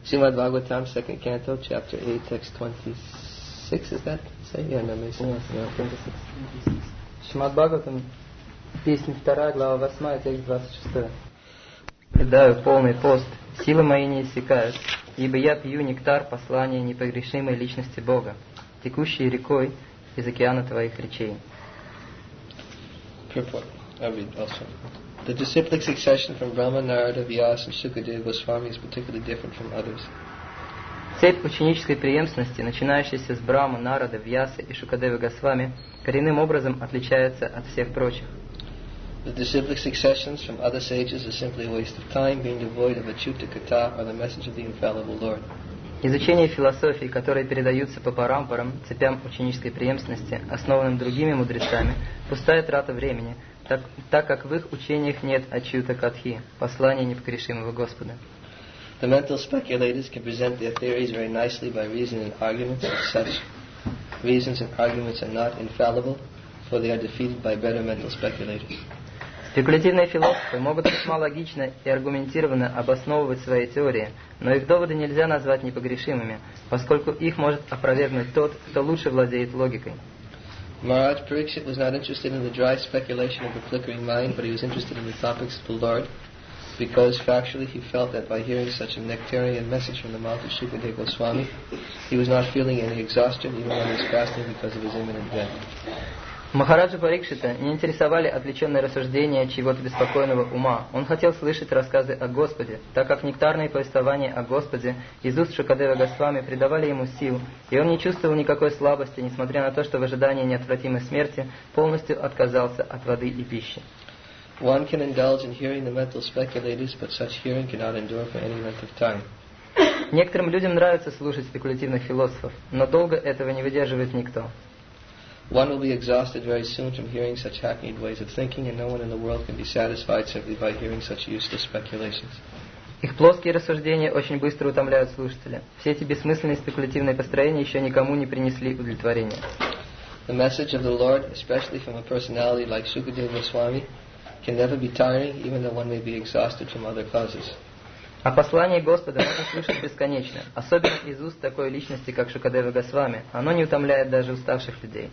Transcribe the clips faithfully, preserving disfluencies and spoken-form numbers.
Srimad Bhagavatam, second canto, chapter eight, text twenty-six, is that? Say, yeah, no, yes, yeah, twenty-six. Шримад Бхагаватам, песня вторая, глава восьмая, текст двадцать шестой. Предаю полный пост, силы мои не иссякают, ибо я пью нектар послания непогрешимой личности Бога, текущей рекой из океана твоих речей. Purport. I'll read also. The disciplic succession from Brahma, Narada, Vyasa, and Sukadeva Goswami is particularly different from others. Цепь ученической преемственности, начинающаяся с Брахмы, Нарады, Вьясы и Шукадевы Госвами, коренным образом отличается от всех прочих. The disciplic successions from other sages is simply a waste of time, being devoid of Achyuta Katha or the message of the infallible Lord. Изучение философий, которые передаются по парампарам, цепям ученической преемственности, основанным другими мудрецами, пустая трата времени, так, так как в их учениях нет Ачьюта Катхи, послания непогрешимого Господа. The mental speculators can present their theories very nicely by reason and arguments, but such reasons and arguments are not infallible, for they are defeated by better mental speculators. Спекулятивные философы могут весьма логично и аргументированно обосновывать свои теории, но их доводы нельзя назвать непогрешимыми, поскольку их может опровергнуть тот, кто лучше владеет логикой. Maharaj Parikshit was not interested in the dry speculation of the flickering mind, but he was interested in the topics of the Lord, because factually he felt that by hearing such a nectarian message from the mouth of Shukadeva Goswami, he was not feeling any exhaustion even when he was fasting because of his imminent death. Махараджа Парикшита не интересовали отвлеченные рассуждения чьего-то беспокойного ума. Он хотел слышать рассказы о Господе, так как нектарные повествования о Господе из уст Шукадева Госвами придавали ему сил, и он не чувствовал никакой слабости, несмотря на то, что в ожидании неотвратимой смерти полностью отказался от воды и пищи. One can indulge in hearing the mental speculators, but such hearing cannot endure for any length of time. Некоторым людям нравится слушать спекулятивных философов, но долго этого не выдерживает никто. One will be exhausted very soon from hearing such hackneyed ways of thinking, and no one in the world can be satisfied simply by hearing such useless speculations. Их плоские рассуждения очень быстро утомляют слушателя. Все эти бессмысленные спекулятивные построения еще никому не принесли удовлетворения. The message of the Lord, especially from a personality like Shukadeva Goswami, can never be tiring, even though one may be exhausted from other causes. А послание Господа можно слышать бесконечно, особенно из уст такой личности, как Шукадева Госвами. Оно не утомляет даже уставших людей.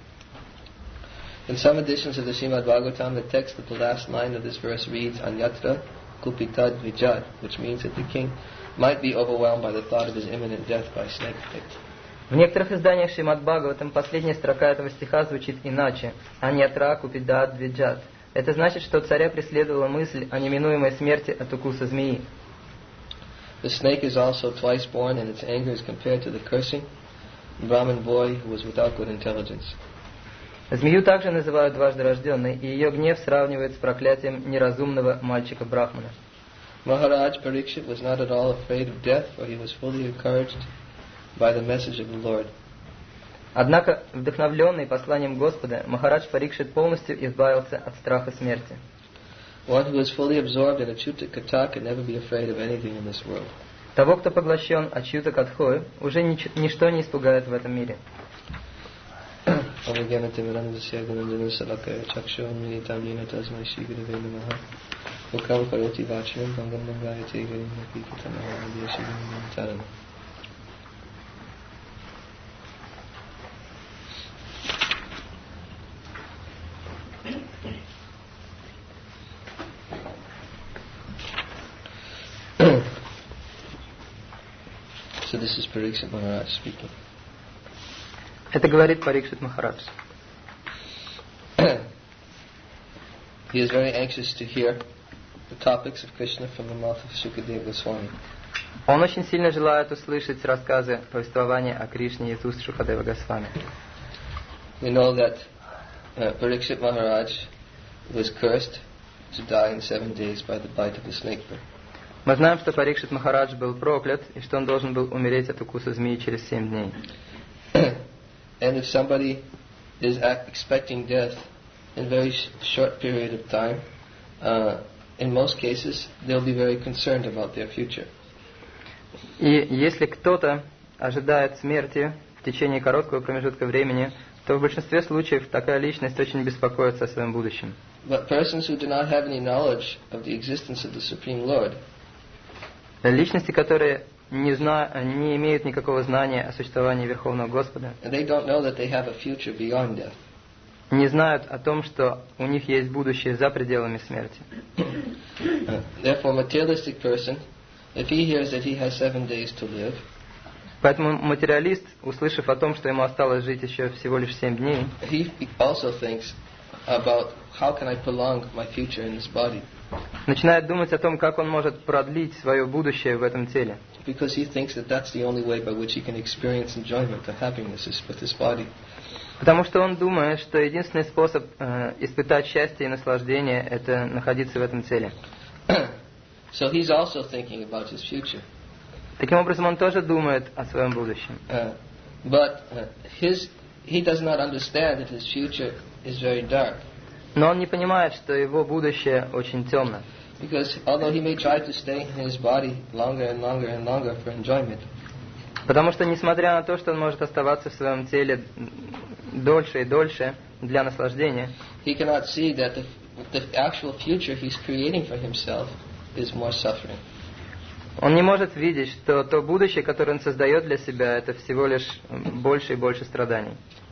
In some editions of the Srimad Bhagavatam, the text of the last line of this verse reads, Anyatra Kupitad Vijat, which means that the king might be overwhelmed by the thought of his imminent death by snake pit. В некоторых изданиях Шримад Бхагаватам последняя строка этого стиха звучит иначе. Аньятра Купидад Виджат. Это значит, что царя преследовала мысль о неминуемой смерти от укуса змеи. The snake is also twice born, and its anger is compared to the cursing Brahmin boy who was without good intelligence. Змею также называют дважды рожденной, и ее гнев сравнивают с проклятием неразумного мальчика Брахмана. Maharaj Parikshit was not at all afraid of death, for he was fully encouraged by the message of the Lord. Однако, вдохновленный посланием Господа, Махарадж Парикшит полностью избавился от страха смерти. One who is fully absorbed in Achyuta Katha can never be afraid of anything in this world. Того, кто поглощен Ачьюта Катхой, уже нич- ничто не испугает в этом мире. So this is Parikshit Maharaj speaking. Это говорит Парикшит Махарадж. He is very anxious to hear the topics of Krishna from the mouth of Shukadeva Goswami. Он очень сильно желает услышать рассказы, повествования о Кришне из уст Шукадева Госвами. We know that uh, Parikshit Maharaj was cursed to die in seven days by the bite of the snake. Мы знаем, что Парикшит Махарадж был проклят, и что он должен был умереть от укуса змеи через семь дней. And if somebody is expecting death in a very short period of time, uh, in most cases, they'll be very concerned about their future. И если кто-то ожидает смерти в течение короткого промежутка времени, то в большинстве случаев такая личность очень беспокоится о своем будущем. But persons who do not have any knowledge of the existence of the Supreme Lord, Личности, которые не, зна... не имеют никакого знания о существовании Верховного Господа. And they don't know that they have a future beyond death. Не знают о том, что у них есть будущее за пределами смерти. Therefore, a materialistic person, if he hears that he has seven days to live, поэтому материалист, услышав о том, что ему осталось жить еще всего лишь семь дней, he also thinks about how can I prolong my future in this body. Начинает думать о том, как он может продлить свое будущее в этом теле. Because he thinks that that's the only way by which he can experience enjoyment and happiness is with this body. Потому что он думает, что единственный способ э, испытать счастье и наслаждение – это находиться в этом теле. So he's also thinking about his future. Таким образом, он тоже думает о своем будущем. Uh, but uh, his he does not understand that his future is very dark. Но он не понимает, что его будущее очень темно. Because although he may try to stay in his body longer and longer and longer for enjoyment, потому что, несмотря на то, что он может оставаться в своем теле дольше и дольше для наслаждения, he cannot see that the, the actual future he's creating for himself is more suffering. Он не может видеть, что то будущее, которое он создает для себя, это всего лишь больше и больше страданий.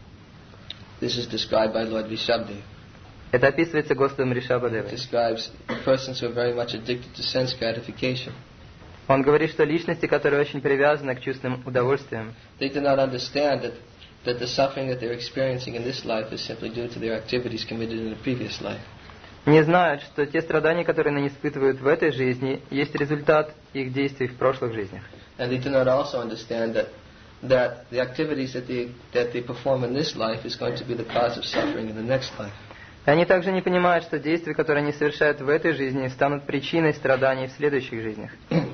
This is described by Lord Rishabdev. Это описывается Господом Ришабадевой. Describes persons who are very much addicted to sense gratification. Он говорит, что личности, которые очень привязаны к чувственным удовольствиям, they do not understand that that the suffering that they're experiencing in this life is simply due to their activities committed in the previous life. Не знают, что те страдания, которые они испытывают в этой жизни, есть результат их действий в прошлых жизнях. And they do not also understand that that the activities that they that they perform in this life is going to be the cause of suffering in the next life. И они также не понимают, что действия, которые они совершают в этой жизни, станут причиной страданий в следующих жизнях.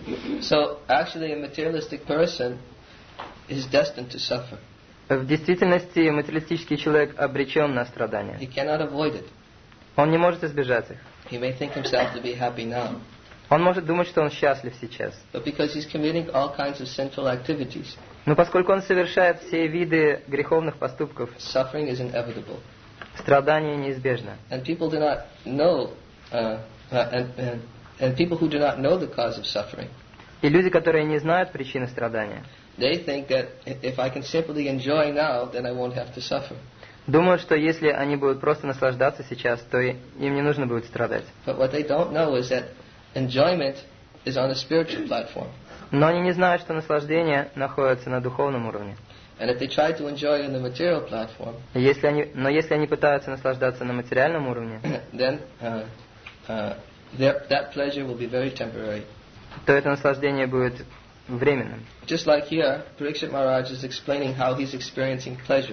So actually, a materialistic person is destined to suffer. В действительности материалистический человек обречен на страдания. He cannot avoid it. Он не может избежать их. He may think himself to be happy now. Он может думать, что он счастлив сейчас. But because he's committing all kinds of sinful activities, но поскольку он совершает все виды греховных поступков, suffering is inevitable. Страдание неизбежно. And people do not know, uh, uh, and, and, and people who do not know the cause of suffering, и люди, которые не знают причины страдания, they think that if I can simply enjoy now, then I won't have to suffer. думают, что если они будут просто наслаждаться сейчас, то им не нужно будет страдать. But what they don't know is that enjoyment is on a spiritual platform. Но они не знают, что наслаждение находится на духовном уровне. And if they try to enjoy on the material platform, если они, но если они пытаются наслаждаться на материальном уровне, then uh, uh, their, that pleasure will be very temporary. то это наслаждение будет временным. Just like here, Parikshit Maharaj is explaining how he's experiencing pleasure.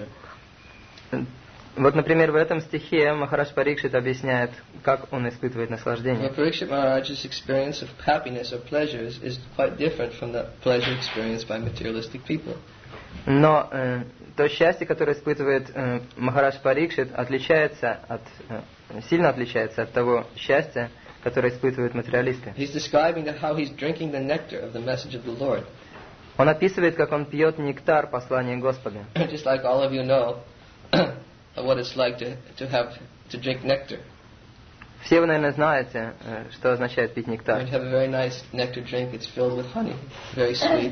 Вот, например, в этом стихе Махарадж Парикшит объясняет, как он испытывает наслаждение. Well, Parikshit Maharaj's experience of happiness or pleasure is, is quite different from the pleasure experienced by materialistic people. Но э, то счастье, которое испытывает э, Махарадж Парикшит, отличается от, э, сильно отличается от того счастья, которое испытывают материалисты. He's describing that how he's drinking the nectar of the message of the Lord. Он описывает, как он пьет нектар послания Господа. Just like all of you know what it's like to, to have to drink nectar. Все вы, наверное, знаете, э, что означает пить нектар. When you have a very nice nectar drink, it's filled with honey, very sweet.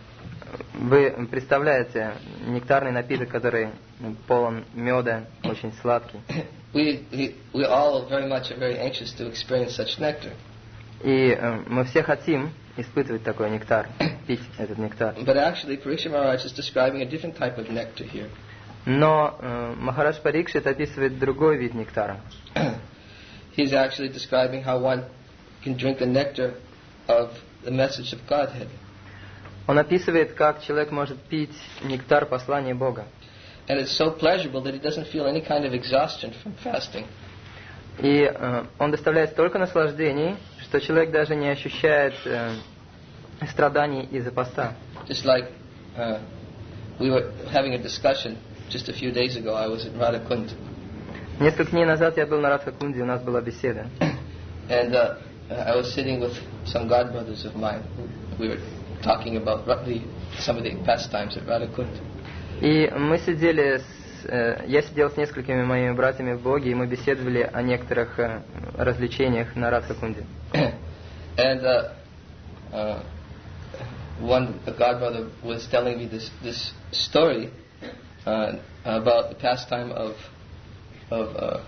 Вы представляете нектарный напиток, который полон меда, очень сладкий. We we we all very much are very anxious to experience such nectar. И э, мы все хотим испытывать такой нектар, пить этот нектар. But actually, Parikshit Maharaj is describing a different type of nectar here. Но э, Махарадж Парикшит описывает другой вид нектара. He's actually describing how one can drink the nectar of the message of Godhead. Он описывает, как человек может пить нектар послания Бога. And it's so pleasurable that he doesn't feel any kind of exhaustion from fasting. И э, он доставляет столько наслаждений, что человек даже не ощущает э, страданий из-за поста. Just like uh, we were having a discussion just a few days ago, I was in Radhakund. Несколько дней назад я был на Радхакунде, у нас была беседа. And uh, I was sitting with some godbrothers of mine. We were talking about the, some of the pastimes at Radhakund. И мы сидели, с, э, я сидел с несколькими моими братьями в Боге, и мы беседовали о некоторых э, развлечениях на Радхакунде. And uh, uh, one a godbrother was telling me this this story uh, about the pastime of of uh,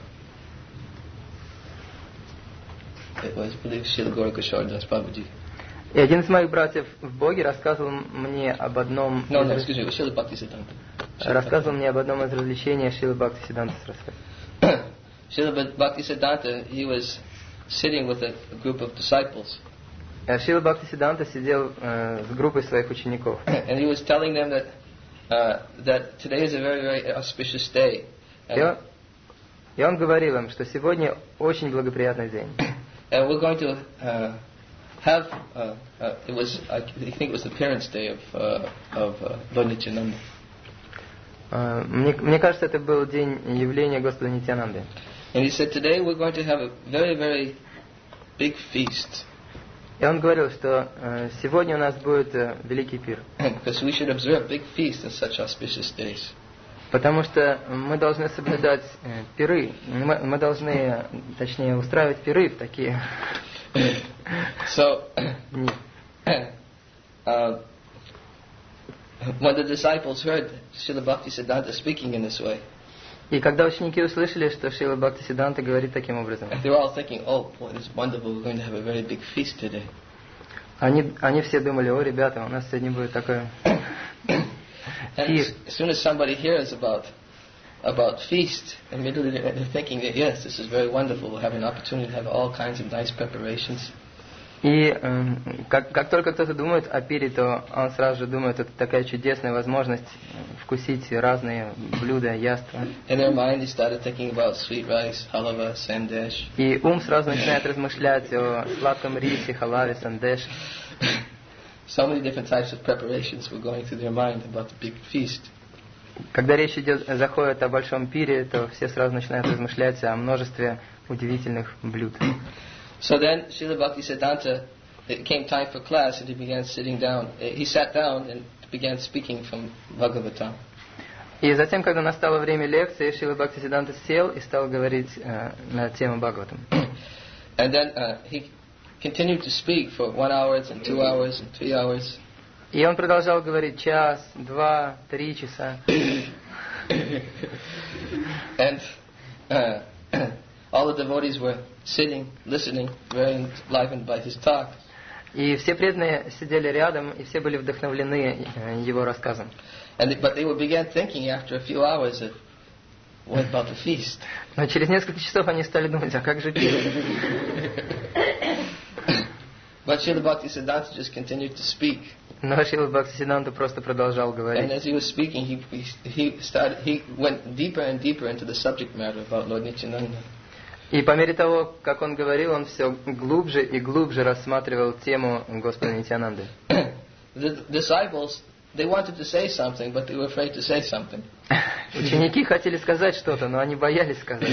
it was, I believe, Srila Gauranga Das Babaji. И один из моих братьев в Боге рассказывал мне об одном No, no, excuse me, it was Srila Bhaktisiddhanta. рассказывал мне об одном из развлечений Шрилы Бхактисиддханта Сарасвати. Srila Bhaktisiddhanta, he was sitting with a, a group of disciples. Шрила Бхактисиддханта сидел э, с группой своих учеников. And he was telling them that uh, that today is a very, very auspicious day. И он, и он говорил им, что сегодня очень благоприятный день. And we're going to uh, have, uh, uh, it was, I think it was the parents' day of uh, of uh, Lord Nityananda. Uh, мне, мне кажется, это был день явления Господа Нитьянанды. And he said, today we're going to have a very, very big feast. И он говорил, что uh, сегодня у нас будет uh, великий пир. Because we should observe big feasts on such auspicious days. Потому что мы должны соблюдать э, пиры. Мы, мы должны, точнее, устраивать пиры в такие So, дни. uh, when the disciples heard Srila Bhaktisiddhanta speaking in this way, И когда ученики услышали, что Шрила Бхактисиддханта говорит таким образом, they were all thinking, oh, boy, this is wonderful, we're going to have a very big feast today. они, они все думали: о, ребята, у нас сегодня будет такой And пир. as soon as somebody hears about about feast, immediately they're thinking that, yes, this is very wonderful, we'll have an opportunity to have all kinds of nice preparations. И э, как, как только кто-то думает о пире, то он сразу же думает, это такая чудесная возможность вкусить разные блюда, яства. In their mind, they started thinking about sweet rice, halava, sandesh. И ум сразу начинает размышлять о сладком рисе, халаве, сандеш. So many different types of preparations were going through their mind about the big feast. Когда речь идет, заходит о большом пире, то все сразу начинают размышлять о множестве удивительных блюд. So then, Srila Bhaktisiddhanta, it came time for class, and he began sitting down. He sat down and began speaking from Bhagavatam. И затем, когда настало время лекции, Шрила Бхактисиддханта сел и стал говорить э, на тему Бхагаватам. And then uh, he continued to speak for one hour and two hours and three hours. И он продолжал говорить час, два, три часа. And uh, all the devotees were sitting, listening, very enlivened by his talk. И все преданные сидели рядом, и все были вдохновлены э, его рассказом. And they, but they would began thinking after a few hours of what about the feast. Но через несколько часов они стали думать: а как же пир? But Srila Bhaktisiddhanta just continued to speak. Но Шрила Бхактисиддханта просто продолжал And говорить. as he was speaking, he, he he started he went deeper and deeper into the subject matter about Lord Nityananda. И по мере того, как он говорил, он все глубже и глубже рассматривал тему Господа Нитьянанды. The disciples, they wanted to say something, but they were afraid to say something. Ученики хотели сказать что-то, но они боялись сказать.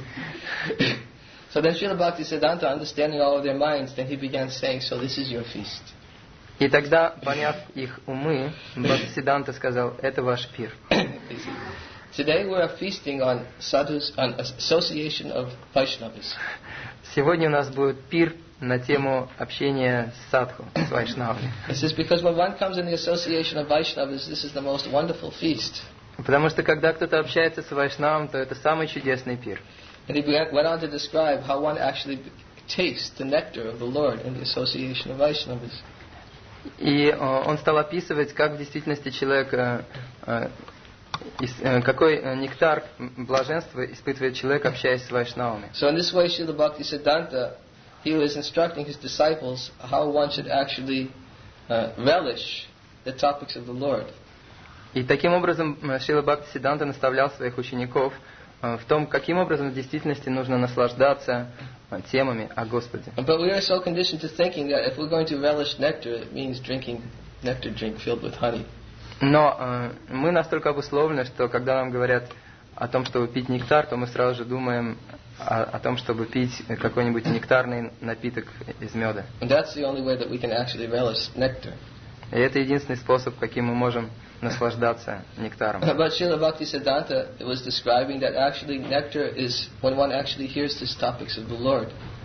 So then Srila Bhaktisiddhanta, understanding all of their minds, then he began saying, so this is your feast. И тогда, поняв их умы, Бхактисиддханта сказал: это ваш пир. Today we are feasting on sadhus, on association of Vaishnavas. Сегодня у нас будет пир на тему общения с садху, с вайшнавами. This is because when one comes in the association of Vaishnavas, this is the most wonderful feast. Потому что когда кто-то общается с вайшнавом, то это самый чудесный пир. And he began, went on to describe how one actually tastes the nectar of the Lord in the association of Vaishnavas. И э, он стал описывать, как в действительности человек, э, э, э, какой нектар блаженства испытывает человек, общаясь с вайшнавами. So in this way, Srila Bhaktisiddhanta, he was instructing his disciples how one should actually uh, relish the topics of the Lord. И таким образом Шрила Бхактисиддханта наставлял своих учеников в том, каким образом в действительности нужно наслаждаться темами о Господе. But we are so conditioned to thinking that if we're going to relish nectar, it means drinking nectar drink filled with honey. Но э, мы настолько обусловлены, что когда нам говорят о том, чтобы пить нектар, то мы сразу же думаем о, о том, чтобы пить какой-нибудь нектарный напиток из меда. And that's the only way that we can actually relish nectar. И это единственный способ, каким мы можем наслаждаться нектаром. But Srila Bhaktisiddhanta was describing that actually nectar is when one actually hears these topics of the Lord.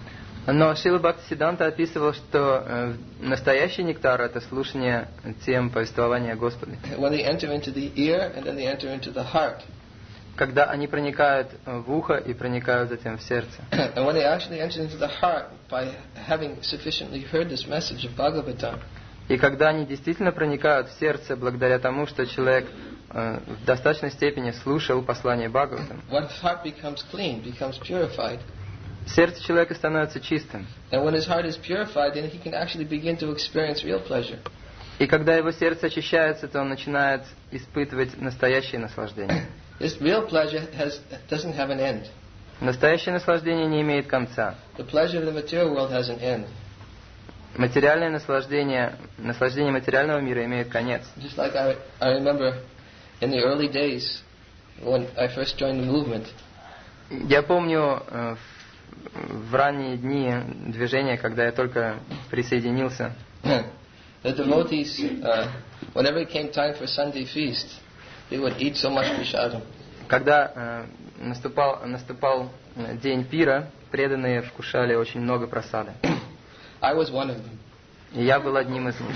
Но Шрила Бхактисиддханта описывал, что э, настоящий нектар – это слушание тем повествования о Господе. When they enter into the ear and then they enter into the heart. Когда они проникают в ухо и проникают затем в сердце. And when they actually enter into the heart by having sufficiently heard this message of Bhagavatam. И когда они действительно проникают в сердце благодаря тому, что человек э, в достаточной степени слушал послание Бхагаватам, One's heart becomes clean, becomes purified. сердце человека становится чистым. And when his heart is purified, then he can actually begin to experience real pleasure. И когда его сердце очищается, то он начинает испытывать настоящее наслаждение. This real pleasure has, doesn't have an end. Настоящее наслаждение не имеет конца. The pleasure of the material world has an end. Материальное наслаждение, наслаждение материального мира имеет конец. Just like I, I remember in the early days when I first joined the movement. Я помню э, в, в ранние дни движения, когда я только присоединился. The devotees, uh, whenever it came time for Sunday feast, they would eat so much prasadam. Когда э, наступал, наступал день пира, преданные вкушали очень много прасады. I was one of them. И я был одним из них.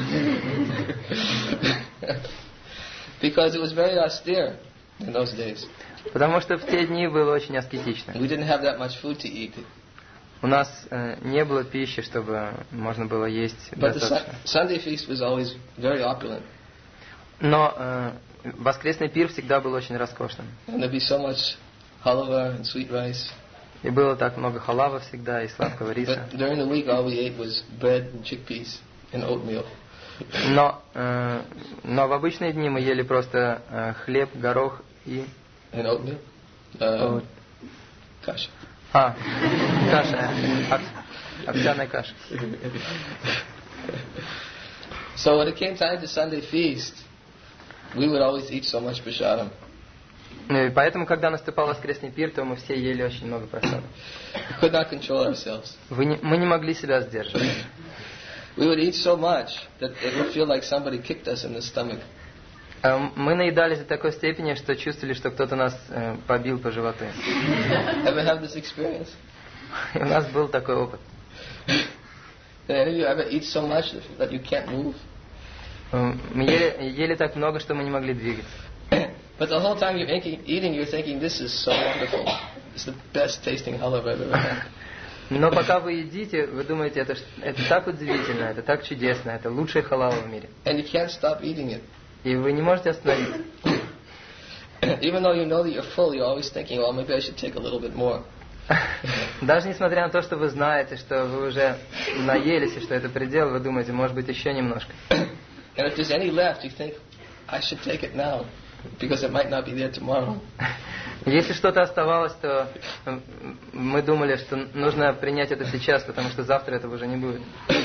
Because it was very austere in those days. Потому что в те дни было очень аскетично. We didn't have that much food to eat. У нас э, не было пищи, чтобы можно было есть But the достаточно. su- Sunday feast was always very opulent. Но э, воскресный пир всегда был очень роскошным. And there'd be so much halwa and sweet rice. И было так много халава всегда и сладкого риса. But during the week all we ate was bread and chickpeas and oatmeal. Но, э, но в обычные дни мы ели просто э, хлеб, горох и... And oatmeal? Uh, kasha. А, каша, ов- овсяная каша. So when it came time to Sunday feast, we would always eat so much prasadam. Ну и поэтому, когда наступал воскресный пир, то мы все ели очень много просадов. We could not control ourselves. Вы не, мы не могли себя сдерживать. We would eat so much that it would feel like somebody kicked us in the stomach. Э, Мы наедались до такой степени, что чувствовали, что кто-то нас э, побил по животу. Ever have this experience? И у нас был такой опыт. Did any of you ever eat so much that you can't move? Э, Мы ели, ели так много, что мы не могли двигаться. But the whole time you're eating, eating, you're thinking, this is so wonderful. It's the best tasting halwa I've ever had. Но пока вы едите, вы думаете, это, ж- это так удивительно, это так чудесно, это лучшая халава в мире. And you can't stop eating it. И вы не можете остановиться. Even though you know that you're full, you're always thinking, well, maybe I should take a little bit more. Даже несмотря на то, что вы знаете, что вы уже наелись и что это предел, вы думаете, может быть, еще немножко. And if there's any left, you think, I should take it now, because it might not be there tomorrow. Если что-то оставалось, то э, мы думали, что нужно принять это сейчас, потому что завтра этого уже не будет.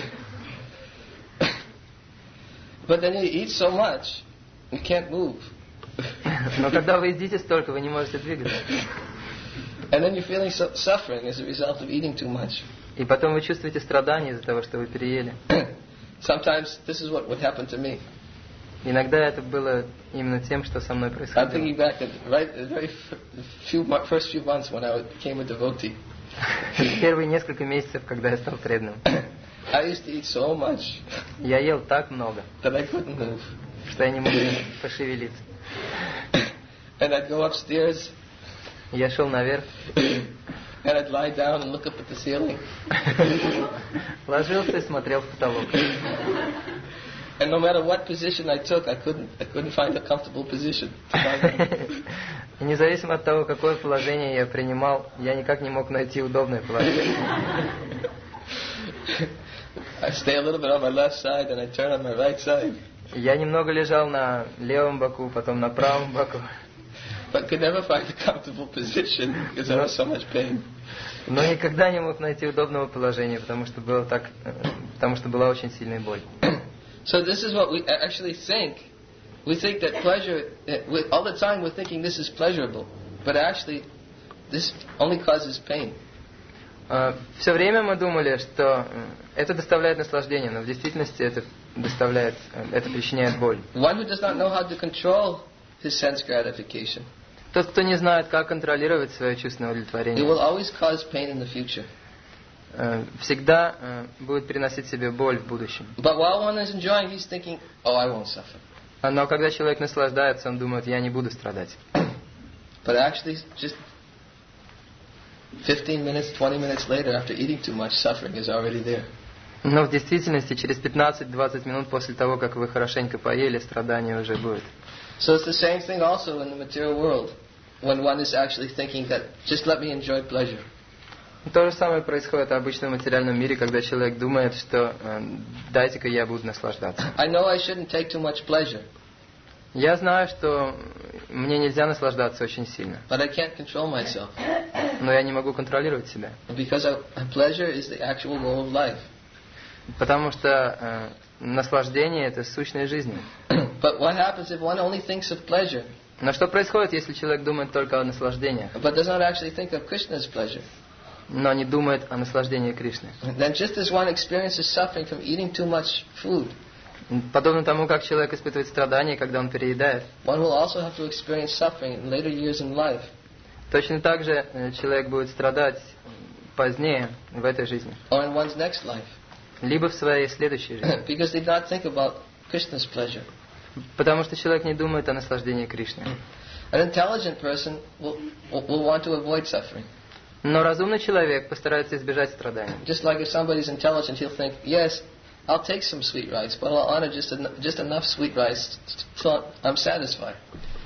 But then you eat so much, you can't move. Но когда вы едите столько, вы не можете двигаться. And then you're feeling so suffering as a result of eating too much. И потом вы чувствуете страдания из-за того, что вы переели. Sometimes this is what would happen to me. Иногда это было именно тем, что со мной I'm происходило. thinking back at right, the very f- few mo- first few months when I became a devotee. Первые несколько месяцев, когда я стал преданным, I used to eat so much я ел так много, that I couldn't move. что я не мог пошевелиться. And I'd go upstairs Я шел наверх, and I'd lie down and look up at the ceiling. ложился и смотрел в потолок. And no matter what position I took, I couldn't I couldn't find a comfortable position to lie down. И независимо от того, какое положение я принимал, я никак не мог найти удобное положение. I stay a little bit on my left side and I turn on my right side, Я немного лежал на левом боку, потом на правом боку, but could never find a comfortable position because I was so much pain. но никогда не мог найти удобного положения, потому что было так, э, потому что была очень сильная боль. So this is what we actually think. We think that pleasure, that we, all the time we're thinking this is pleasurable, but actually this only causes pain. Все время мы думали, что э, это доставляет наслаждение, но в действительности это доставляет, э, это причиняет боль. One who does not know how to control his sense gratification, Тот, кто не знает, как контролировать свое чувственное it удовлетворение, will always cause pain in the future. э, всегда э, будет приносить себе боль в будущем. But while one is enjoying, he's thinking, oh, I won't suffer. Но когда человек наслаждается, он думает, я не буду страдать. But actually, just fifteen minutes, twenty minutes later, after eating too much, suffering is already there. Но в действительности, через пятнадцать-двадцать минут после того, как вы хорошенько поели, страдание уже будет. So it's the same thing also in the material world, when one is actually thinking that, just let me enjoy pleasure. То же самое происходит обычно в материальном мире, когда человек думает, что э, дайте-ка я буду наслаждаться. I know I shouldn't take too much pleasure. Я знаю, что мне нельзя наслаждаться очень сильно. But I can't control myself. Но я не могу контролировать себя. Because I, pleasure is the actual goal of life. Потому что э, наслаждение – это сущность жизни. But what happens if one only thinks of pleasure? Но что происходит, если человек думает только о наслаждениях, but does not actually think of Krishna's pleasure? Но не думает о наслаждении Кришны? Then just as one experiences suffering from eating too much food, подобно тому, как человек испытывает страдания, когда он переедает, one will also have to experience suffering in later years in life. Точно так же человек будет страдать позднее в этой жизни. Or in one's next life. Либо в своей следующей жизни. Because they do not think about Krishna's pleasure. Потому что человек не думает о наслаждении Кришны. An intelligent person will, will want to avoid suffering. Но разумный человек постарается избежать страданий. Just like if somebody is intelligent, he'll think, yes, I'll take some sweet rice, but I'll honor just, en- just enough sweet rice so I'm satisfied.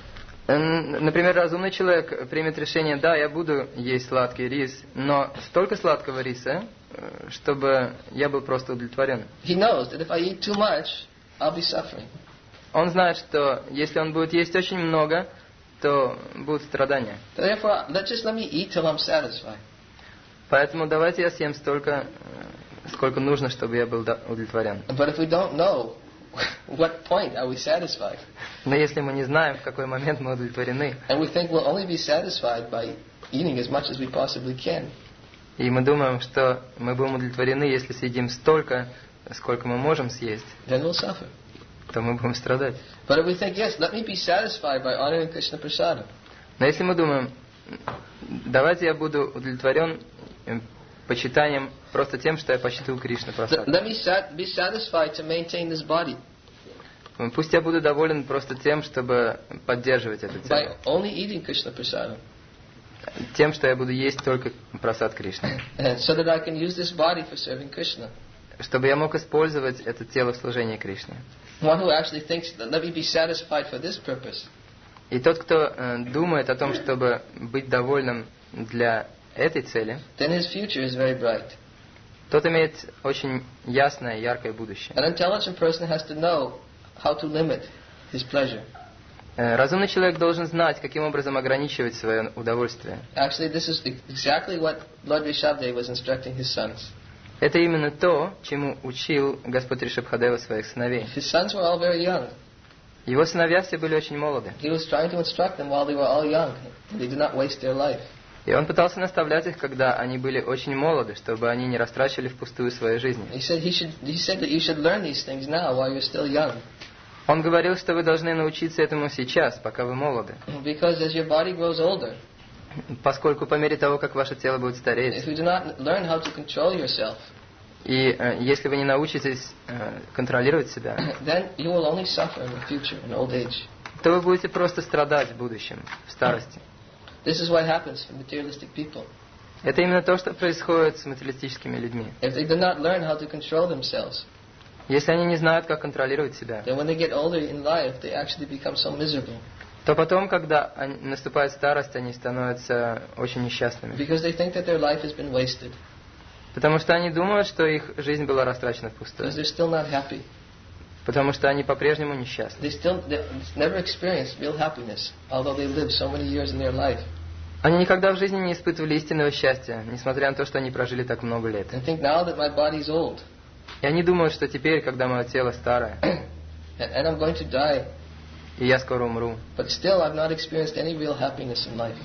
Например, разумный человек примет решение, да, я буду есть сладкий рис, но столько сладкого риса, чтобы я был просто удовлетворен. He knows that if I eat too much, I'll be suffering. Он знает, что если он будет есть очень много, то будут страдания. Therefore, let just let me eat till I'm satisfied. Поэтому давайте я съем столько, сколько нужно, чтобы я был удовлетворен. But if we don't know, what point are we satisfied? Но если мы не знаем, в какой момент мы удовлетворены, and we think we'll only be satisfied by eating as much as we possibly can, и мы думаем, что мы будем удовлетворены, если съедим столько, сколько мы можем съесть, then we'll suffer. то мы будем страдать. But if we think, yes, let me be satisfied by honoring Krishna Prasada. Но если мы думаем, давайте я буду удовлетворен почитанием просто тем, что я почитаю Кришна Прасад. Let me sat- be satisfied to maintain this body. Пусть я буду доволен просто тем, чтобы поддерживать это тело. By only eating Krishna Prasada. Тем, что я буду есть только прасад Кришны. And so that I can use this body for serving Krishna. Чтобы я мог использовать это тело в служении Кришне. One who actually thinks, let me be satisfied for this purpose. И тот, кто э, думает о том, чтобы быть довольным для этой цели, then his future is very bright. Тот имеет очень ясное, яркое будущее. An intelligent person has to know how to limit his pleasure. Э, разумный человек должен знать, каким образом ограничивать свое удовольствие. Actually, this is exactly what Lord Rishabdev was instructing his sons. Это именно то, чему учил Господь Ришабхадева своих сыновей. His sons were all very young. Его сыновья все были очень молоды. He was trying to instruct them while they were all young. They did not waste their life. И он пытался наставлять их, когда они были очень молоды, чтобы они не растрачивали впустую свою жизнь. He said he should. He said that you should learn these things now while you're still young. Он говорил, что вы должны научиться этому сейчас, пока вы молоды. Because as your body grows older, поскольку по мере того, как ваше тело будет стареть, if you do not learn how to control yourself, и э, если вы не научитесь э, контролировать себя, then you will only suffer in the future, in old age. то вы будете просто страдать в будущем, в старости. This is what happens for materialistic people. Это именно то, что происходит с материалистическими людьми. If they do not learn how to control themselves, если они не знают, как контролировать себя, then when they get older in life, they actually become so miserable. то потом, когда они, наступает старость, они становятся очень несчастными. Because they think that their life has been wasted. Потому что они думают, что их жизнь была растрачена впустую. Because they're still not happy. Потому что они по-прежнему несчастны. They still they never experienced real happiness, although they lived so many years in their life. Они никогда в жизни не испытывали истинного счастья, несмотря на то, что они прожили так много лет. And think now that my body's old, И они думают, что теперь, когда мое тело старое, and, and I'm going to die, и я скоро умру, but still I've not experienced any real happiness in life.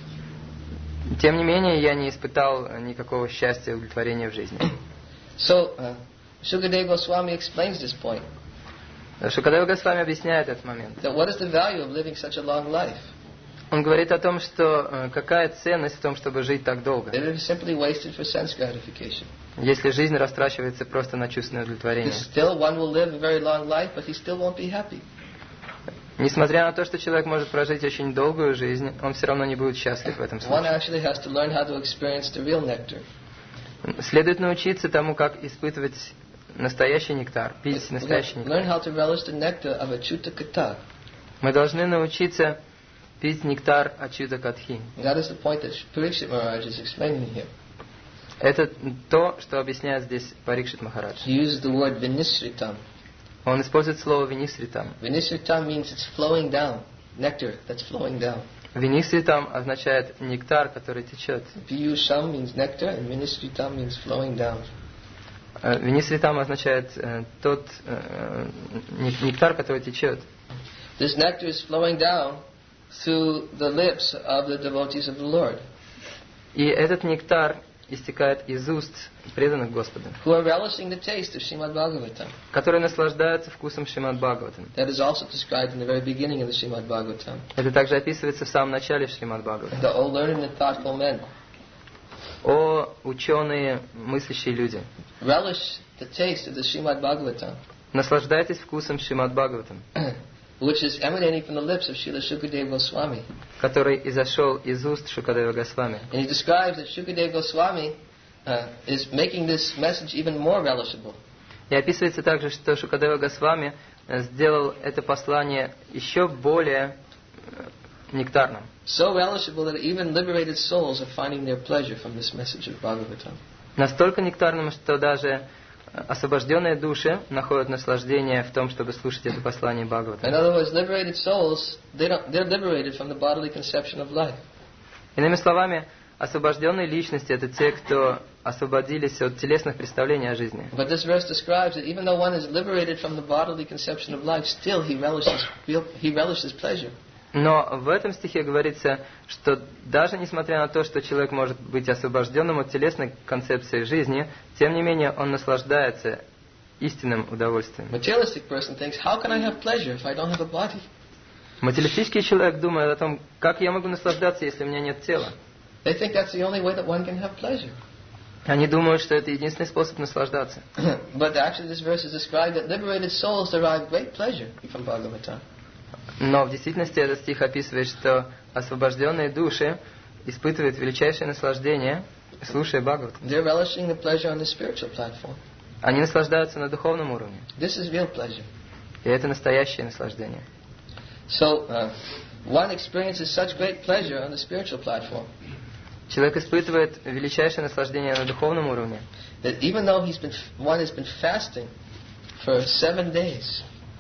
тем не менее, я не испытал никакого счастья и удовлетворения в жизни. So, uh, Shukadeva Goswami explains this point. Шукадева Госвами объясняет этот момент. That what is the value of living such a long life? Он говорит о том, что какая ценность в том, чтобы жить так долго. That it is simply wasted for sense gratification. Если жизнь растрачивается просто на чувственное удовлетворение. Still, one will live a very long life, but he still won't be happy. Несмотря на то, что человек может прожить очень долгую жизнь, он все равно не будет счастлив в этом One случае. actually has to learn how to experience the real nectar. Следует научиться тому, как испытывать настоящий нектар, пить настоящий нектар. Learn how to relish the nectar of Achyuta Katha. Мы должны научиться пить нектар Ачюта Катхи. That is the point that Parikshit Maharaj is explaining here. Это то, что объясняет здесь Парикшит Махарадж. He uses the word Vinisritam. Он использует слово Винисритам. Vinisritam means it's flowing down. Nectar that's flowing down. Винисритам означает нектар, который течет. Piyusham means nectar and Vinisritam means flowing down. Винисритам означает э, тот э, нектар, который течет. This nectar is flowing down through the lips of the devotees of the Lord. И этот нектар истекает из уст преданных Господа, who are relishing the taste of Srimad Bhagavatam. которые наслаждаются вкусом Шримад Бхагаватам. That is also described in the very beginning of the Srimad Bhagavatam. Это также описывается в самом начале Шримад Бхагаватам. The all learned and thoughtful men О ученые, мыслящие люди, relish the taste of the Srimad Bhagavatam, наслаждайтесь вкусом Шримад Бхагаватам, which is emanating from the lips of Srila Shukadeva Goswami. который изошел из уст Шукадева Госвами. And he describes that Shukadeva Goswami uh, is making this message even more relishable. И описывается также, что Шукадева Госвами сделал это послание еще более нектарным. So relishable that even liberated souls are finding their pleasure from this message of Bhagavatam. Настолько нектарным, что даже освобожденные души находят наслаждение в том, чтобы слушать это послание Бхагаватам. In other words, liberated souls, they don't, they're liberated from the bodily conception of life. Иными словами, освобожденные личности — это те, кто освободились от телесных представлений о жизни. But this verse describes that even though one is liberated from the bodily conception of life, still he relishes, he relishes pleasure. Но в этом стихе говорится, что даже несмотря на то, что человек может быть освобожденным от телесной концепции жизни, тем не менее он наслаждается истинным удовольствием. Materialistic person thinks, how can I have pleasure if I don't have a body? Материалистический человек думает о том, как я могу наслаждаться, если у меня нет тела. They think that's the only way that one can have pleasure. Они думают, что это единственный способ наслаждаться. But actually this verse is described that liberated souls derive great pleasure from Bhagavatam. Но в действительности этот стих описывает, что освобожденные души испытывают величайшее наслаждение, слушая Бхагаватам. They're relishing the pleasure on the spiritual platform. Они наслаждаются на духовном уровне. This is real pleasure. И это настоящее наслаждение. So, uh, one experiences such great pleasure on the spiritual platform Человек испытывает величайшее наслаждение на духовном уровне. that even though he's been, one has been fasting for seven days,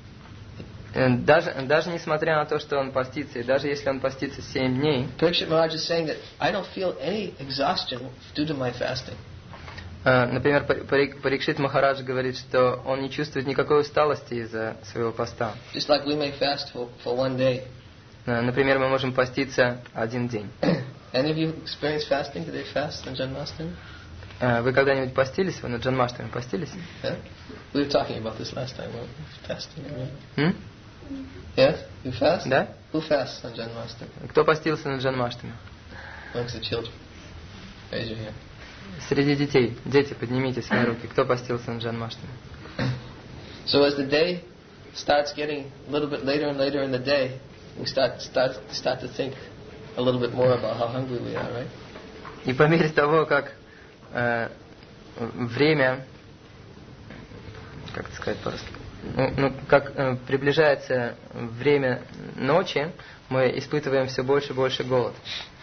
Даже, даже несмотря на то, что он постится, и даже если он постится семь дней, Parikshit Maharaj is saying that I don't feel any exhaustion due to my fasting. например, Парикшит Махарадж говорит, что он не чувствует никакой усталости из-за своего поста. Just like we may fast for, for one day. Например, мы можем поститься один день. Any of you experienced fasting? Did they fast on Janmashtami? Вы когда-нибудь постились? Вы на Джанмаштами постились? Yeah? We were talking about this last time. Well, fasting, remember? М? Yes? You fast? Да? Who fasts on Janmashtami? Кто постился на Джанмаштами? Amongst the children. Raise your hand. Среди детей. Дети, поднимите свои руки. Кто постился на Джанмаштами? So as the day starts getting a little bit later and later in the day, we start start start to think a little bit more about how hungry we are, right? И по мере того, как э, время, как это сказать по-русски, ну, ну, как э, приближается время ночи, мы испытываем все больше и больше голод.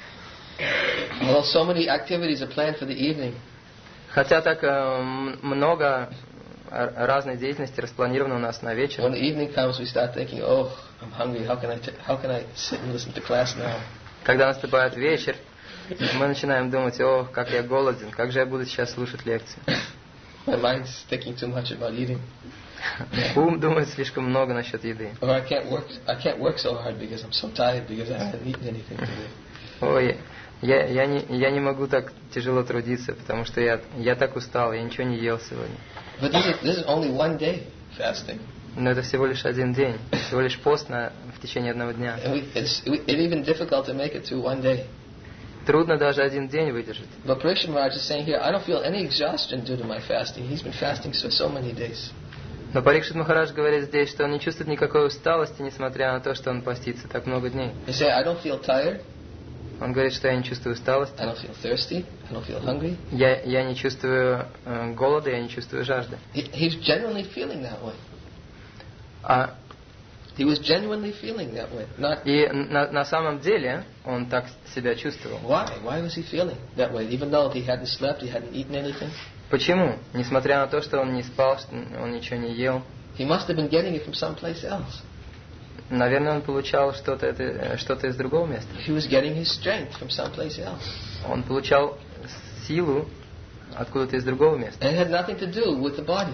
Well, so many activities are planned for the evening. Хотя так э, много разной деятельности распланировано у нас на вечер. When the evening comes, we start thinking, "Oh, I'm hungry. How can I t- how can I sit and listen to class now?" Когда наступает вечер, мы начинаем думать: о, как я голоден, как же я буду сейчас слушать лекции. My mind's thinking too much about eating. Ум думает слишком много насчет еды. Or I can't work. I can't work so hard because I'm so tired because I haven't eaten anything today. Ой, я, я, не, я не могу так тяжело трудиться, потому что я, я так устал, я ничего не ел сегодня. But this is, this is only one day fasting. Но это всего лишь один день, всего лишь пост на, в течение одного дня. And we, it's it even difficult to make it through one day. трудно даже один день выдержать. But Parikshit Maharaj is saying here, I don't feel any exhaustion due to my fasting. He's been fasting for so many days. Но Парикшит Махарадж говорит здесь, что он не чувствует никакой усталости, несмотря на то, что он постится так много дней. He said, I don't feel tired. Он говорит, что я не чувствую усталости. I don't feel thirsty. I don't feel hungry. Я, я не чувствую э, голода, я не чувствую жажды. He, he's genuinely feeling that way. А, He was genuinely feeling that way. Not и на, на самом деле он так себя чувствовал. why? Why was he feeling that way? Even though he hadn't slept, he hadn't eaten anything. Почему? Несмотря на то, что он не спал, что он ничего не ел. He must have been getting it from someplace else. Наверное, он получал что-то, это, что-то из другого места. He was getting his strength from someplace else. Он получал силу откуда-то из другого места. And it had nothing to do with the body.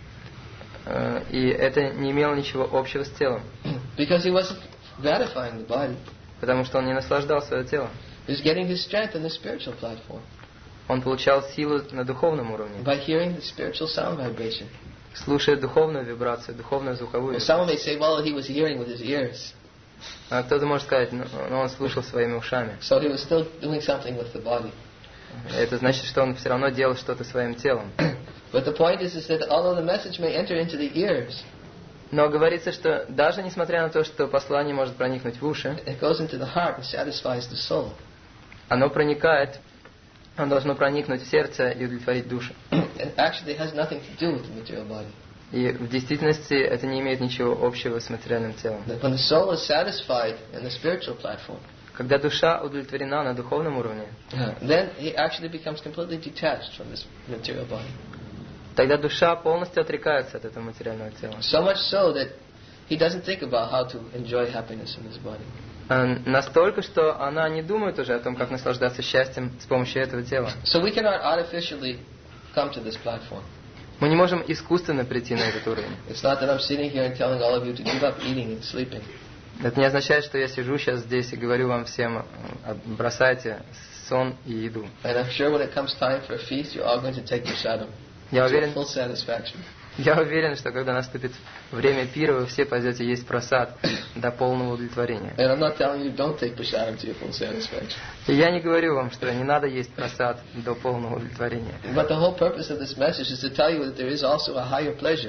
Э, И это не имело ничего общего с телом. Because he wasn't gratifying the body. Потому что он не наслаждал свое тело. He was getting his strength on the spiritual platform. Он получал силу на духовном уровне, By hearing the spiritual sound vibration. слушая духовную вибрацию, духовную звуковую. Well, someone may say, well, he was hearing with his ears. А кто-то может сказать, ну, ну, он слушал своими ушами. So he was still doing something with the body. Это значит, что он все равно делал что-то своим телом. But the point is, is that although the message may enter into the ears, Но говорится, что даже несмотря на то, что послание может проникнуть в уши, it goes into the heart and satisfies the soul. оно проникает, оно должно проникнуть в сердце и удовлетворить душу. It actually has nothing to do with the material body. И в действительности это не имеет ничего общего с материальным телом. That when the soul is satisfied in the spiritual platform, Когда душа удовлетворена на духовном уровне, then he actually becomes completely detached from this material body. тогда душа полностью отрекается от этого материального тела. So much so that he doesn't think about how to enjoy happiness in his body. Э, Настолько, что она не думает уже о том, как наслаждаться счастьем с помощью этого тела. So we cannot artificially come to this platform. Мы не можем искусственно прийти на этот уровень. It's not that I'm sitting here and telling all of you to give up eating and sleeping. Это не означает, что я сижу сейчас здесь и говорю вам всем, э, бросайте сон и еду. And I'm sure when it comes time for a feast, you're all going to take prasadam Я to уверен, full satisfaction. я уверен, что когда наступит время пира, вы все пойдете есть просад до полного удовлетворения. And I'm not telling you don't take prasadam to your full satisfaction. И я не говорю вам, что не надо есть просад до полного удовлетворения. But the whole purpose of this message is to tell you that there is also a higher pleasure.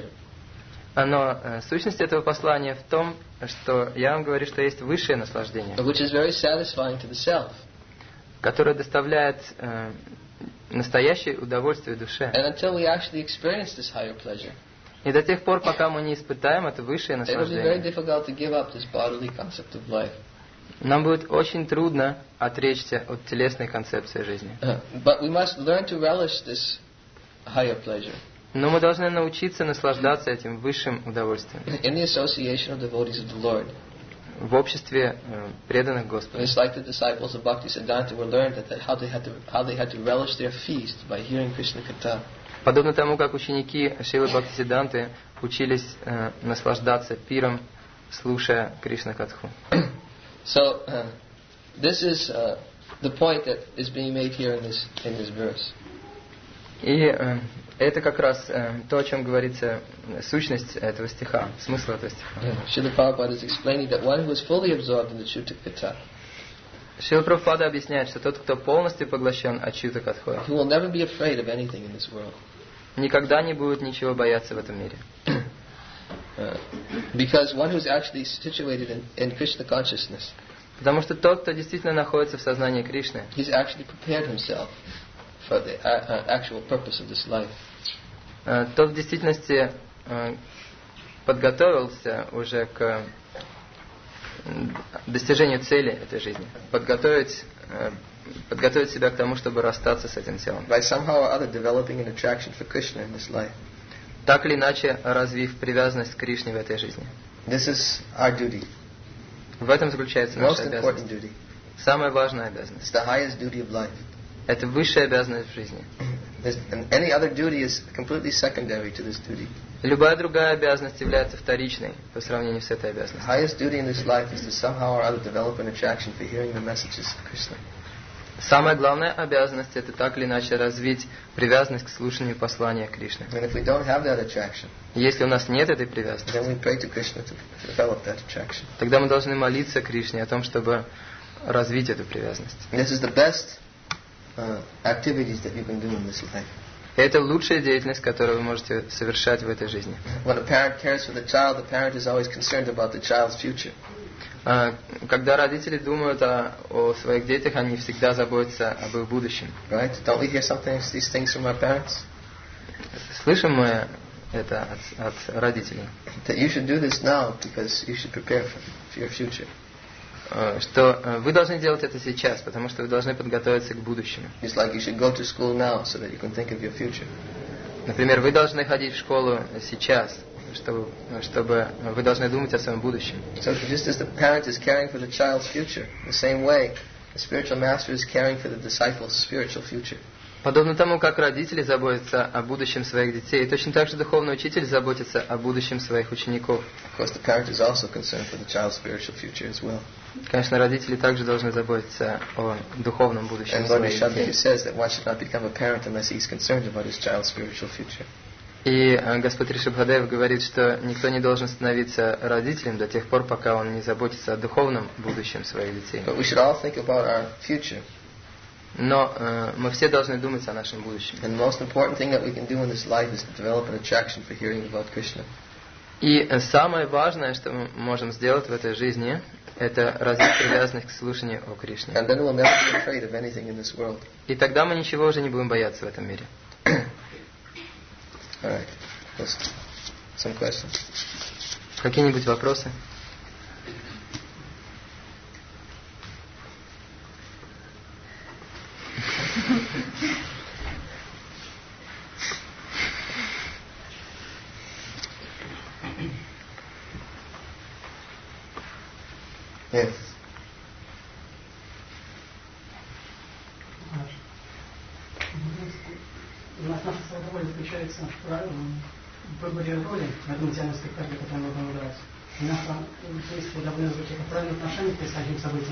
Но э, сущность этого послания в том, что я вам говорю, что есть высшее наслаждение, Which is very satisfying to the self. которое доставляет э, настоящее удовольствие душе. And until we actually experience this higher pleasure, И до тех пор, пока мы не испытаем это высшее it will be very наслаждение, difficult to give up this bodily concept of life. нам будет очень трудно отречься от телесной концепции жизни. Uh, but we must learn to relish this higher pleasure Но мы должны научиться наслаждаться этим высшим удовольствием in the association of devotees of the Lord. в обществе э, преданных Господу. It's like the disciples of Bhaktisiddhanta were learned that, that how they had to how they had to relish their feast by hearing Krishna Katha. Подобно тому, как ученики Шрилы Бхактисиддханты учились э, наслаждаться пиром, слушая Кришна Катху. So uh, this is uh, the point that is being made here in this in this verse. И э, это как раз э, то, о чем говорится, э, сущность этого стиха, смысл этого стиха. Srila Prabhupada is explaining that one who is fully absorbed in the Chuta Katha, Шрила Прабхупада объясняет, что тот, кто полностью поглощен Ачюта Катхой, he will never be afraid of anything in this world. никогда не будет ничего бояться в этом мире. Uh, because one who is actually situated in, in Krishna consciousness, Потому что тот, кто действительно находится в сознании Кришны, he's actually prepared himself for the uh, uh, actual purpose of this life. э, тот в действительности э, подготовился уже к м, достижению цели этой жизни. Подготовить, э, подготовить себя к тому, чтобы расстаться с этим телом. By somehow or other developing an attraction for Krishna in this life. Так или иначе, развив привязанность к Кришне в этой жизни. This is our duty, В этом заключается most наша important обязанность. duty. Самая важная обязанность. It's the highest duty of life. Это высшая обязанность в жизни. There's, and any other duty is completely secondary to this duty. Любая другая обязанность является вторичной по сравнению с этой The обязанностью. highest duty in this life is to somehow or other develop an attraction for hearing the messages of Krishna. Самая главная обязанность – это так или иначе развить привязанность к слушанию послания Кришны. And if we don't have that attraction, Если у нас нет этой привязанности, then we pray to Krishna to develop that attraction. тогда мы должны молиться Кришне о том, чтобы развить эту привязанность. This is the best uh, activities that you can do in this life. Это лучшая деятельность, которую вы можете совершать в этой жизни. When a parent cares for the child, the parent is always concerned about the child's future. Когда родители думают о, о своих детях, они всегда заботятся об их будущем. Right? Don't we hear sometimes these things from our parents? Слышим мы это от, от родителей. That you should do this now because you should prepare for, for your future. Что вы должны делать это сейчас, потому что вы должны подготовиться к будущему. It's like you should go to school now so that you can think of your future. Например, вы должны ходить в школу сейчас, чтобы, чтобы вы должны думать о своем будущем. So just as the parent is caring for the child's future, the same way the spiritual master is caring for the disciple's spiritual future. Подобно тому, как родители заботятся о будущем своих детей, точно так же духовный учитель заботится о будущем своих учеников. Of course, the parent is also concerned for the child's spiritual future as well. Конечно, родители также должны заботиться о духовном будущем And Lord своих детей. Vishadevaki says that one should not become a parent unless he's concerned about his child's spiritual future. И Господь Ришабхадев говорит, что никто не должен становиться родителем до тех пор, пока он не заботится о духовном будущем своих детей. But we should all think about our future. Но э, мы все должны думать о нашем будущем. And the most important thing that we can do in this life is to develop an attraction for hearing about Krishna. И самое важное, что мы можем сделать в этой жизни, это развить привязанность к слушанию о Кришне. And then we'll never be afraid of anything in this world. И тогда мы ничего уже не будем бояться в этом мире. All right. Let's, some questions. Какие-нибудь вопросы? Yes. У нас наша свобода заключается в выборе роли в этом идеальном спектакле, который мы будем играть. И наша действие довольно звучит о правильном отношении к происходящим событиям.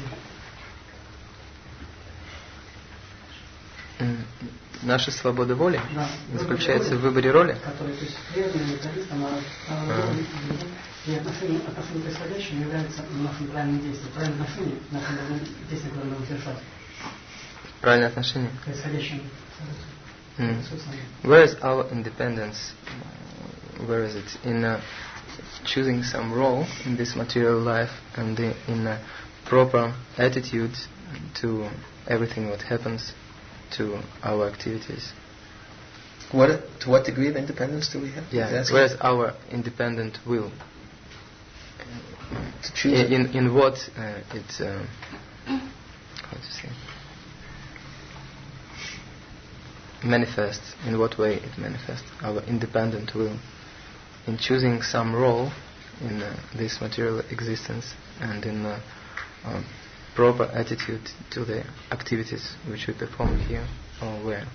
Наша свобода воли Да, заключается в выборе роли. Который, то есть, преданным методистам, а, а, и отношение, отношение к происходящему является нашим правильным действием. Правильное отношение к нашим действиям, которые мы будем совершать. Правильное отношение. К происходящему Mm. событиям. Where is our independence? Where is it? In uh, choosing some role in this material life and the, in a proper attitude to everything what happens to our activities. What, to what degree of independence do we have? Yeah. Where is our independent will? To choose In in, in what uh, it uh, how to say manifests? In what way it manifests our independent will in choosing some role in uh, this material existence and in uh, um, proper attitude to the activities which we perform here or where.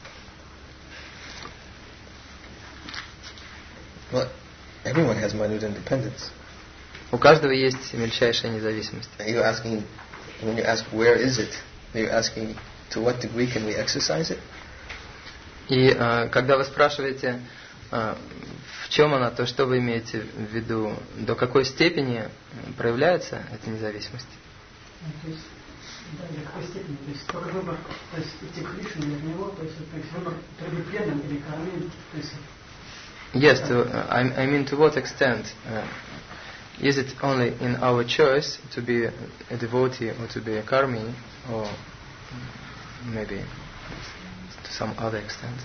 Well, everyone has minute independence. У каждого есть мельчайшая независимость. You're asking, when you ask where is it, you're asking to what degree can we exercise it? И э, когда вы спрашиваете, э, в чем она, то что вы имеете в виду, до какой степени проявляется эта независимость? То есть, да, до какой степени, то есть только выбор, то есть идти к Кришне или от него, то есть, то есть выбор, то ли предан или кармин, то есть. Yes, to, uh, I, I mean to what extent? Uh, is it only in our choice to be a devotee or to be a karmi, or maybe to some other extent?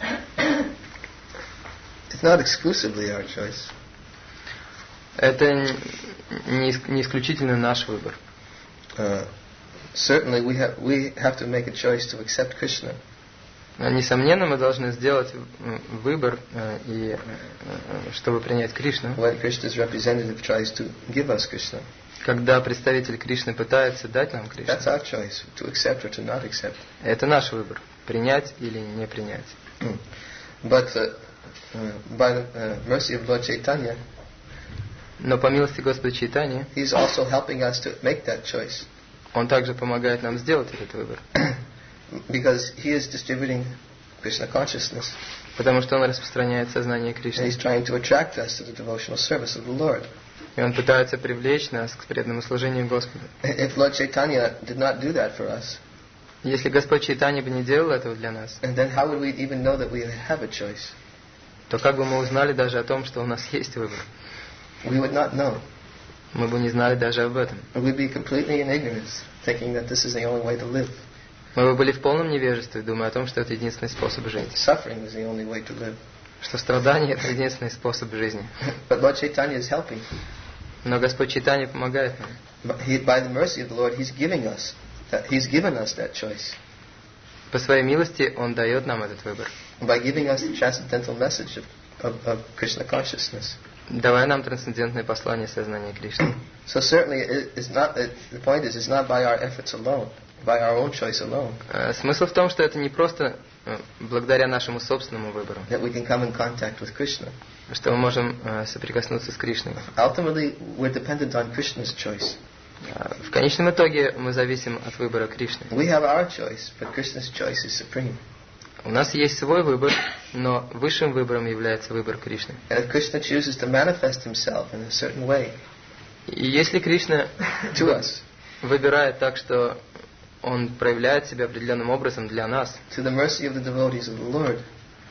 It's not exclusively our choice. Это не, не исключительно наш выбор. Uh, certainly we have we have to make a choice to accept Krishna. Несомненно, мы должны сделать выбор, и, чтобы принять Кришну. When Krishna's representative tries to give us Krishna, когда представитель Кришны пытается дать нам Кришну, that's our choice, to accept or to not accept. Это наш выбор, принять или не принять. Mm. But uh, uh, by the uh, mercy of Lord Chaitanya, но по милости Господа Чайтаньи, He's also helping us to make that choice. Он также помогает нам сделать этот выбор. Because he is distributing Krishna consciousness. Потому что он распространяет сознание And Кришны. he's trying to attract us to the devotional service of the Lord. И он пытается привлечь нас к преданному служению Господу. If Lord Chaitanya did not do that for us, Если Господь Чайтанья бы не делал этого для нас, and then how would we even know that we have a choice? то как бы мы узнали даже о том, что у нас есть выбор? We would not know. Мы бы не знали даже об этом. We'd be completely in ignorance, thinking that this is the only way to live. Мы бы были в полном невежестве, думая о том, что это единственный способ жить. Suffering is the only way to live. Что страдание – это единственный способ жизни. But Lord Chaitanya is helping. Но Господь Чайтанья помогает нам. But he, by the mercy of the Lord, He's giving us that. He's given us that choice. По своей милости Он дает нам этот выбор. By giving us the transcendental message of, of, of Krishna consciousness. Давая нам трансцендентное послание сознания Кришны. So certainly, it, it's not. It, the point is, it's not by our efforts alone, by our own choice alone, Смысл в том, что это не просто благодаря нашему собственному выбору, that we can come in contact with Krishna. что мы можем соприкоснуться с Кришной. Ultimately, we're dependent on Krishna's choice. В конечном итоге мы зависим от выбора Кришны. We have our choice, but Krishna's choice is supreme. У нас есть свой выбор, но высшим выбором является выбор Кришны. And if Krishna chooses to manifest Himself in a certain way И если Кришна to us, выбирает так, что Он проявляет себя определенным образом для нас, to the mercy of the devotees of the Lord,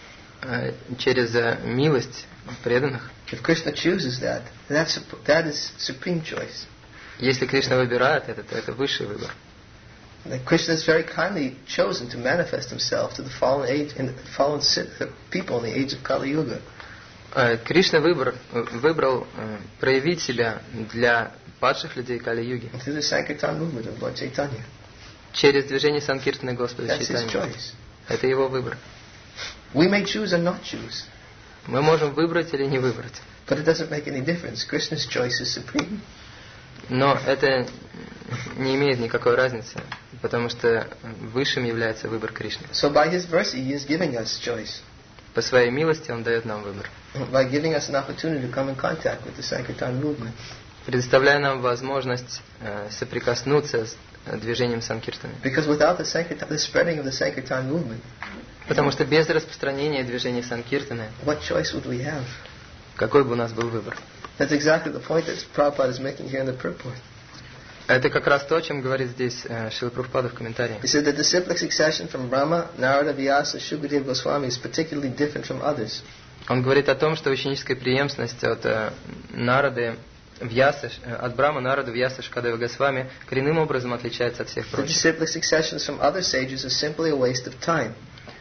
через милость преданных, if Krishna chooses that, that's, that is supreme choice. если Кришна выбирает это, то это высший выбор. That Krishna has very kindly chosen to manifest Himself to the fallen age and fallen people in the age of Kali Yuga. Кришна выбор, выбрал проявить себя для падших людей Кали-юги Through the Sankirtan movement of Lord Chaitanya. через движение Санкиртаны Господа That's His Чайтаньи. choice. Это Его выбор. We may choose or not choose, Мы можем выбрать или не выбрать. but it doesn't make any difference. Krishna's choice is supreme. Но это не имеет никакой разницы, потому что высшим является выбор Кришны. So by His mercy, He is giving us choice. По своей милости Он дает нам выбор, By giving us an opportunity to come in contact with the Sankirtan movement. предоставляя нам возможность э, соприкоснуться с э, движением Санкиртаны. Because without the Sankirtan, the spreading of the Sankirtan movement, Потому что без распространения движения Санкиртаны, what choice would we have? какой бы у нас был выбор? That's exactly the point that Prabhupada is making here in the purport. Это как раз то, о чем говорит здесь э, Шрила Прабхупада в комментарии. He said that the disciplic succession from Brahma, Narada, Vyasa, Shukadeva Goswami is particularly different from others. Он говорит о том, что ученическая преемственность от э, Нарады, Вьясы, э, от Брахма, Нарады, Вьясы, Шукадевы Госвами коренным образом отличается от всех The прочих. disciplic successions from other sages are simply a waste of time.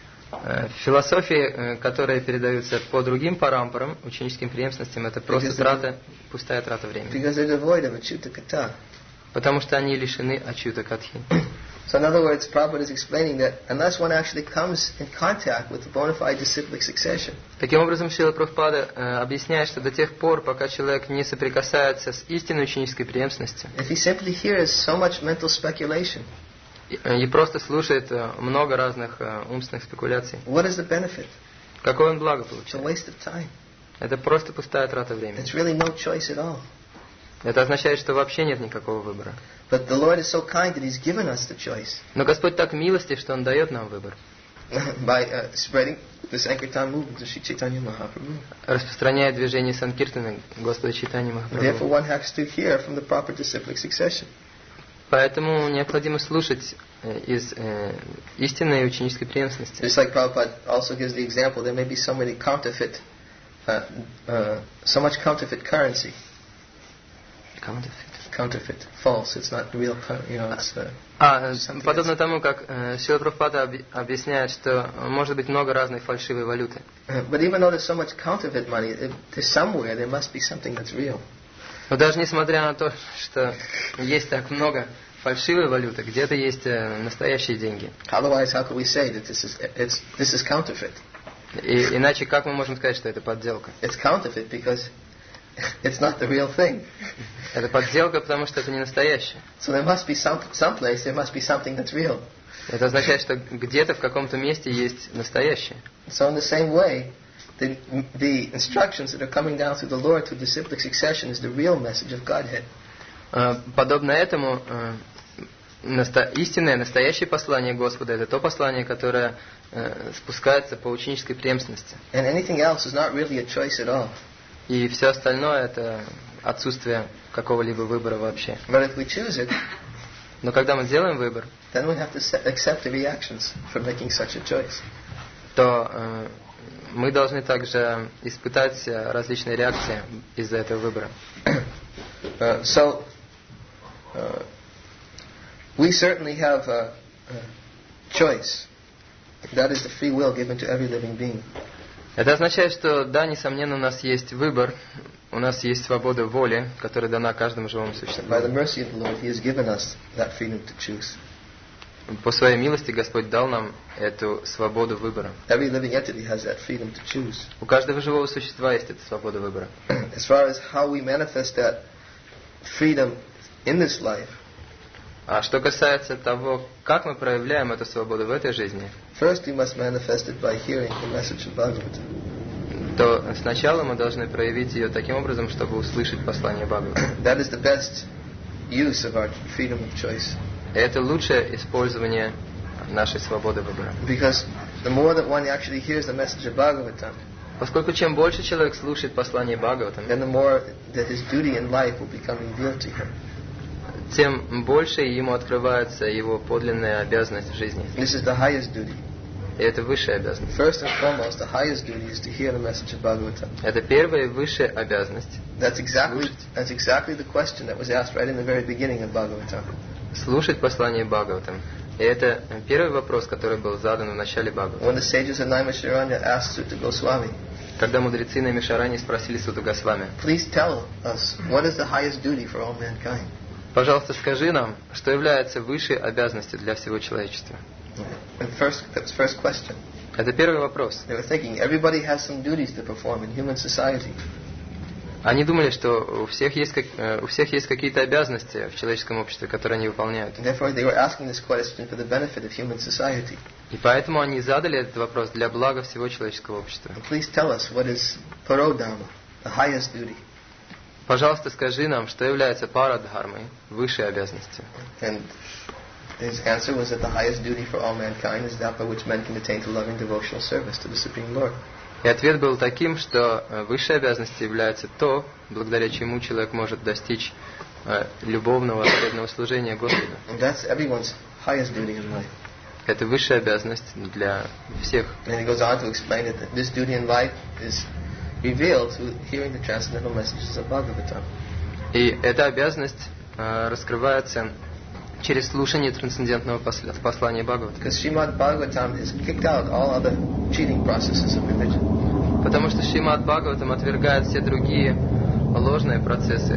Э, Философии, э, которые передаются по другим парампарам, ученическим преемственностям, это просто трата, пустая трата времени. Because they're devoid of achyuta kata. Потому что они лишены ачюта катхи. So in other words, Prabhupada is explaining that unless one actually comes in contact with the bona fide disciplic succession, Таким образом, Шрила Прабхупада э, объясняет, что до тех пор, пока человек не соприкасается с истинной ученической преемственностью if he simply hears so much mental speculation, и, и просто слушает э, много разных э, умственных спекуляций, what is the benefit? какое он благо It's a получает? waste of time. Это просто пустая трата времени. It's really no choice at all. Это означает, что вообще нет никакого выбора. But the Lord is so kind that He's given us the choice Но Господь так милостив, что Он дает нам выбор. by uh, spreading the Sankirtan movement of Sri Chaitanya Mahaprabhu. Распространяя движение Санкиртаны Господа Чайтаньи Therefore, Махапрабху. one has to hear from the proper disciplic succession. Поэтому необходимо слушать э, из э, истинной ученической преемственности. Just like Prabhupada also gives the example, there may be so many counterfeit, uh, uh, so much counterfeit currency. Counterfeit, false. It's not real. You know, it's. Uh, А, подобно тому, как э, Шрила Прабхупада объ- объясняет, что может быть много разной фальшивой валюты. but even though there's so much counterfeit money, it, there's somewhere there must be something that's real. Но даже несмотря на то, что есть так много фальшивой валюты, где-то есть э, настоящие деньги. Otherwise, how could we say that this is it's this is counterfeit? И, иначе как мы можем сказать, что это подделка? It's counterfeit because it's not the real thing. Это подделка, потому что это не настоящее. So there must be some someplace there must be something that's real. Это означает, что где-то в каком-то месте есть настоящее. So in the same way, the the instructions that are coming down through the Lord through disciplic succession is the real message of Godhead. Э, Подобно этому, э, насто- истинное, настоящее послание Господа – это то послание, которое э, спускается по ученической преемственности. And anything else is not really a choice at all. И все остальное – это отсутствие какого-либо выбора вообще. But if we choose it, Но когда мы делаем выбор, then we have to se- accept the reactions for making such a choice. то э, мы должны также испытать э, различные реакции из-за этого выбора. Uh, so, uh, we certainly have a, a choice. That is the free will given to every living being. Это означает, что да, несомненно, у нас есть выбор, у нас есть свобода воли, которая дана каждому живому существу. By the mercy of the Lord, He has given us that freedom to choose. По своей милости Господь дал нам эту свободу выбора. Every living entity has that freedom to choose. У каждого живого существа есть эта свобода выбора. As far as how we manifest that freedom in this life, А что касается того, как мы проявляем эту свободу в этой жизни, first we must manifest it by hearing the message of Bhagavatam. то сначала мы должны проявить ее таким образом, чтобы услышать послание Бхагавата. That is the best use of our freedom of choice. И это лучшее использование нашей свободы выбора. Because the more that one actually hears the message of Bhagavatam, Поскольку чем больше человек слушает послание Бхагаватам, then the more that his duty in life will become revealed to him. тем больше ему открывается его подлинная обязанность в жизни. This is the highest duty. И это высшая обязанность. First and foremost, the highest duty is to hear the message of Bhagavatam. Это первая и высшая обязанность. That's exactly that's exactly the question that was asked right in the very beginning of Bhagavatam. Слушать послание Бхагаватам. И это первый вопрос, который был задан в начале Бхагаватам. When the sages of Naimisharanya asked Sutta Goswami, Когда мудрецы на Мишаране спросили Суту Госвами: please tell us what is the highest duty for all mankind. пожалуйста, скажи нам, что является высшей обязанностью для всего человечества. And first, that's first question. Это первый вопрос. They were thinking everybody has some duties to perform in human society. Они думали, что у всех есть, как, у всех есть какие-то обязанности в человеческом обществе, которые они выполняют. And therefore, they were asking this question for the benefit of human society. И поэтому они задали этот вопрос для блага всего человеческого общества. And please tell us what is parodharma, the highest duty. Пожалуйста, скажи нам, что является парадхармой, высшей обязанностью. And his answer was that the highest duty for all mankind is that by which men can attain to loving devotional service to the Supreme Lord. И ответ был таким, что высшей обязанностью является то, благодаря чему человек может достичь любовного, преданного служения Господу. And that's everyone's highest duty in life. Это высшая обязанность для всех. And he goes on to explain it that this duty in life is revealed through hearing the transcendental messages of Bhagavatam. И эта обязанность э, раскрывается через слушание трансцендентного посла- послания Бхагавата. Because Srimad Bhagavatam has kicked out all other cheating processes of religion. Потому что Шримад Бхагаватам отвергает все другие ложные процессы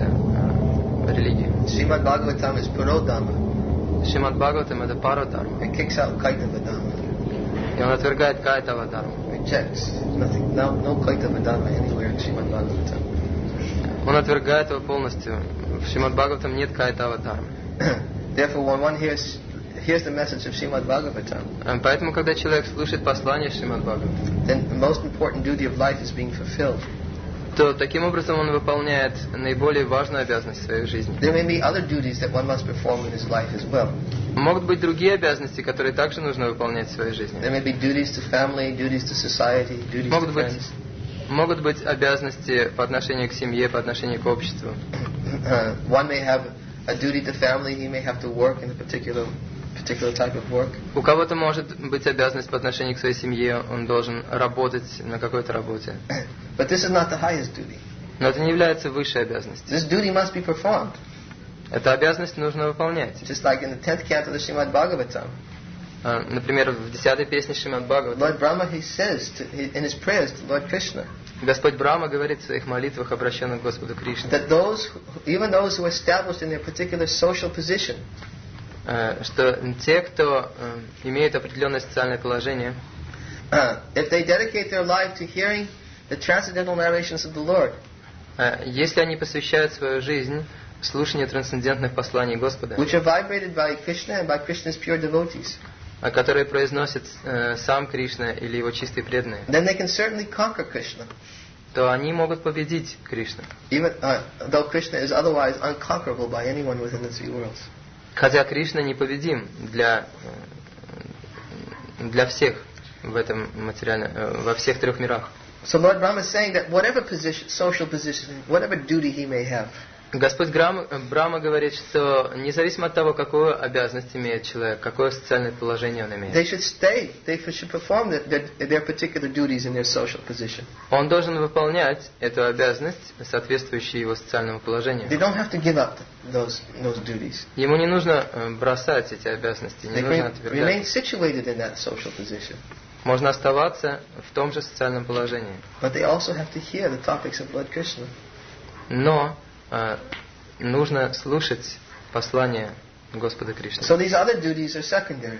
э, религии. Srimad Bhagavatam is Purodhamma. Шримад Бхагаватам это парадхарма. It kicks out Kaitavadhamma. И он отвергает Кайтавадхарму. Rejects nothing, no, no Kaitavadhamma anywhere in Srimad Bhagavatam. Он отвергает его полностью. В Шримад Бхагаватам нет Кайтавадхармы. Therefore, when one hears hears the message of Srimad Bhagavatam, Поэтому, когда человек слушает послание Шримад Бхагаватам, then the most important duty of life is being fulfilled. то таким образом он выполняет наиболее важную обязанность в своей жизни. There may be other duties that one must perform in his life as well. Могут быть другие обязанности, которые также нужно выполнять в своей жизни. There may be duties to family, duties to society, duties Могут to быть, friends. могут быть обязанности по отношению к семье, по отношению к обществу. Uh, one may have a duty to family. He may have to work in a particular particular type of work. У кого-то может быть обязанность по отношению к своей семье, он должен работать на какой-то работе. But this is not the highest duty. Но это не является высшей обязанностью. This duty must be performed. Эту обязанность нужно выполнять. Just like in the tenth canto of the Srimad Bhagavatam. А, Например, в десятой песне Шримад Бхагаватам Lord Brahma, he says to, he, in his prayers to Lord Krishna, Господь Брахма говорит в своих молитвах, обращенных к Господу Кришне, that those, who, even those who are established in their particular social position, э, что те, кто э, имеет определенное социальное положение, uh, if they dedicate their life to hearing the transcendental narrations of the Lord, э, если они посвящают свою жизнь слушанию трансцендентных посланий Господа, which are vibrated by Krishna and by Krishna's pure devotees, которые произносит э, сам Кришна или его чистые преданные, then they can certainly conquer Krishna, то они могут победить Кришну. even uh, though Krishna is otherwise unconquerable by anyone within the three worlds. Хотя Кришна непобедим для, э, для всех в этом материальном, э, во всех трех мирах. So Lord Brahma is saying that whatever position, social position, whatever duty he may have, Господь Грам- Брахма говорит, что независимо от того, какую обязанность имеет человек, какое социальное положение он they имеет, should stay. They should perform their, their, their particular duties in their social position. он должен выполнять эту обязанность, соответствующую его социальному They положению. don't have to give up those those duties. Ему не нужно э, бросать эти обязанности, не They нужно remain, отвергать. remain situated in that social position. Можно оставаться в том же социальном положении. But they also have to hear the topics of Lord Krishna. Но э, нужно слушать послание Господа Кришны. So these other duties are secondary.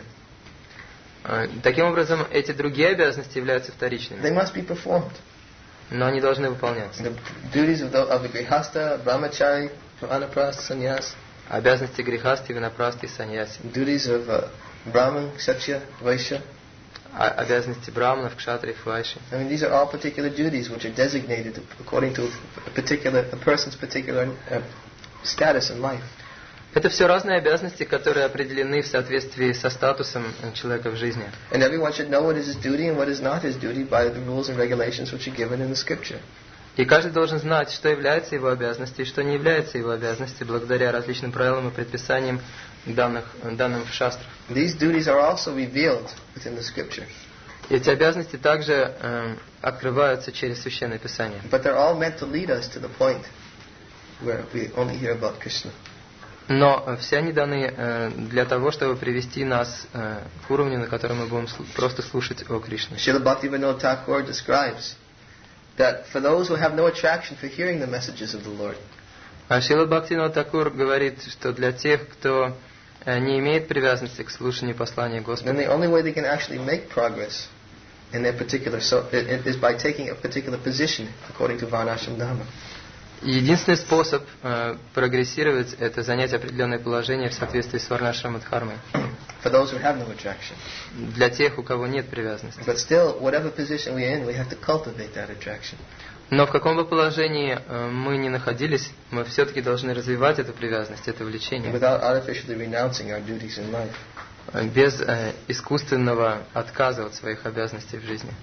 Э, таким образом, эти другие обязанности являются вторичными, They must be performed. но они должны выполняться. The duties of the, of the grihasta, brahmachari, vanaprastha, sannyas, Обязанности грехасти, винопрасти и саньяси. duties of uh, brahman, kshatriya, vaishya. А- обязанности браманов, кшатриев, вайши. I mean, these are all particular duties which are designated according to a particular a person's particular uh, status in life. Это все разные обязанности, которые определены в соответствии со статусом человека в жизни. And everyone should know what is his duty and what is not his duty by the rules and regulations which are given in the scripture. И каждый должен знать, что является его обязанностью и что не является его обязанностью, благодаря различным правилам и предписаниям, данных, данным в шастрах. These duties are also revealed within the scripture, Эти обязанности также э, открываются через Священное Писание. but they're all meant to lead us to the point where we only hear about Krishna. Но э, все они даны э, для того, чтобы привести нас э, к уровню, на котором мы будем слу- просто слушать о Кришне. Srila Bhaktivinoda Thakur describes that for those who have no attraction for hearing the messages of the Lord, А Шрила Бхактивинода Такур говорит, что для тех, кто э, не имеет привязанности к слушанию послания then Господа, the only way they can actually make progress in their particular so it, it is by taking a particular position according to Varnashram Dharma. единственный способ э, прогрессировать – это занять определенное положение в соответствии с Варнашрама Дхармой. For those who have no attraction. Для тех, у кого нет привязанности. But still, whatever position we're in, we have to cultivate that attraction. Но в каком бы положении э, мы ни находились, мы все-таки должны развивать эту привязанность, это влечение, Without artificially renouncing our duties in life. э, без э, искусственного отказа от своих обязанностей в жизни.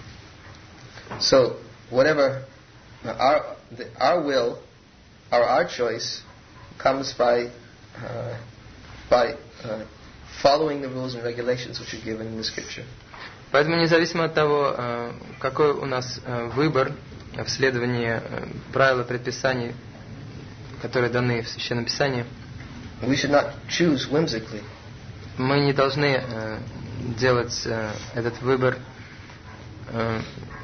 So, whatever uh, our the, our will, our our choice, comes by uh, by uh, following the rules and regulations which are given in the scripture. Поэтому независимо от того, э, какой у нас э, выбор в следовании э, правил и предписаний, которые даны в Священном Писании, We should not choose whimsically. мы не должны э, делать э, этот выбор э,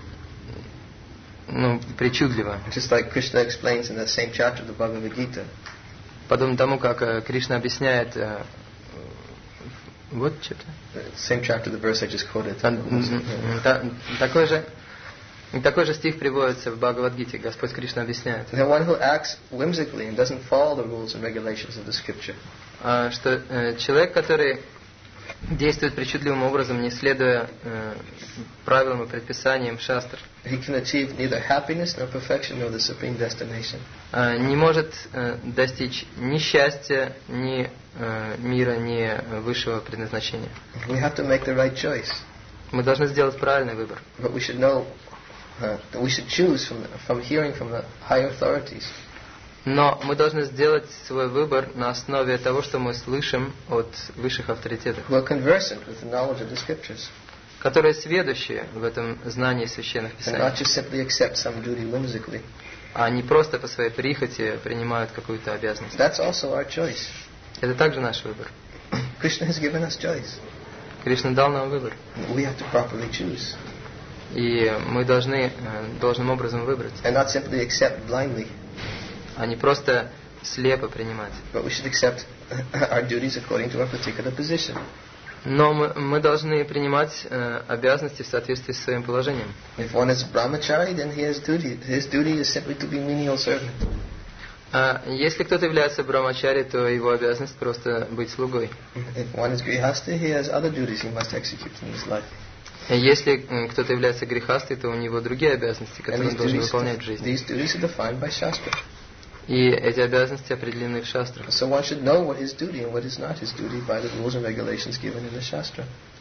ну, причудливо. Just like Krishna explains in that same chapter of the Bhagavad Gita. Подобно тому, как э, Кришна объясняет э, вот что-то. The same chapter, the verse I just quoted. Та- м, та- Такой же, такой же стих приводится в Бхагавад-гите. Господь Кришна объясняет, The one who acts whimsically and doesn't follow the rules and regulations of the scripture, а, что э, человек, который действует причудливым образом, не следуя э, правилам и предписаниям шастр, he can achieve neither happiness nor perfection nor the supreme destination. э, не может э, достичь ни счастья, ни э, мира, ни высшего предназначения. We have to make the right choice, Мы должны сделать правильный выбор. but we should know uh, that we should choose from from hearing from the higher authorities. Но мы должны сделать свой выбор на основе того, что мы слышим от высших авторитетов, Who are conversant with the knowledge of the scriptures, которые сведущие в этом знании священных and писаний, not just simply accept some duty whimsically. а не просто по своей прихоти принимают какую-то обязанность. That's also our choice. Это также наш выбор. Krishna has given us choice. Кришна дал нам выбор. We have to properly choose, И мы должны э, должным образом выбрать, and not simply accept blindly, а не просто слепо принимать. but we should accept our duties according to our particular position. Но мы, мы должны принимать э, обязанности в соответствии с своим положением. If one is brahmachari, then he has duty. His duty is simply to be menial servant. А если кто-то является брамачари, то его обязанность просто быть слугой. If one is grihasta, he has other duties he must execute in his life. Если э, кто-то является грехастой, то у него другие обязанности, And которые these он должен duties, выполнять в жизни. these duties are defined by Shastra. И эти обязанности определены в шастрах. So one should know what his duty and what is not his duty by the rules and regulations given in the Shastra.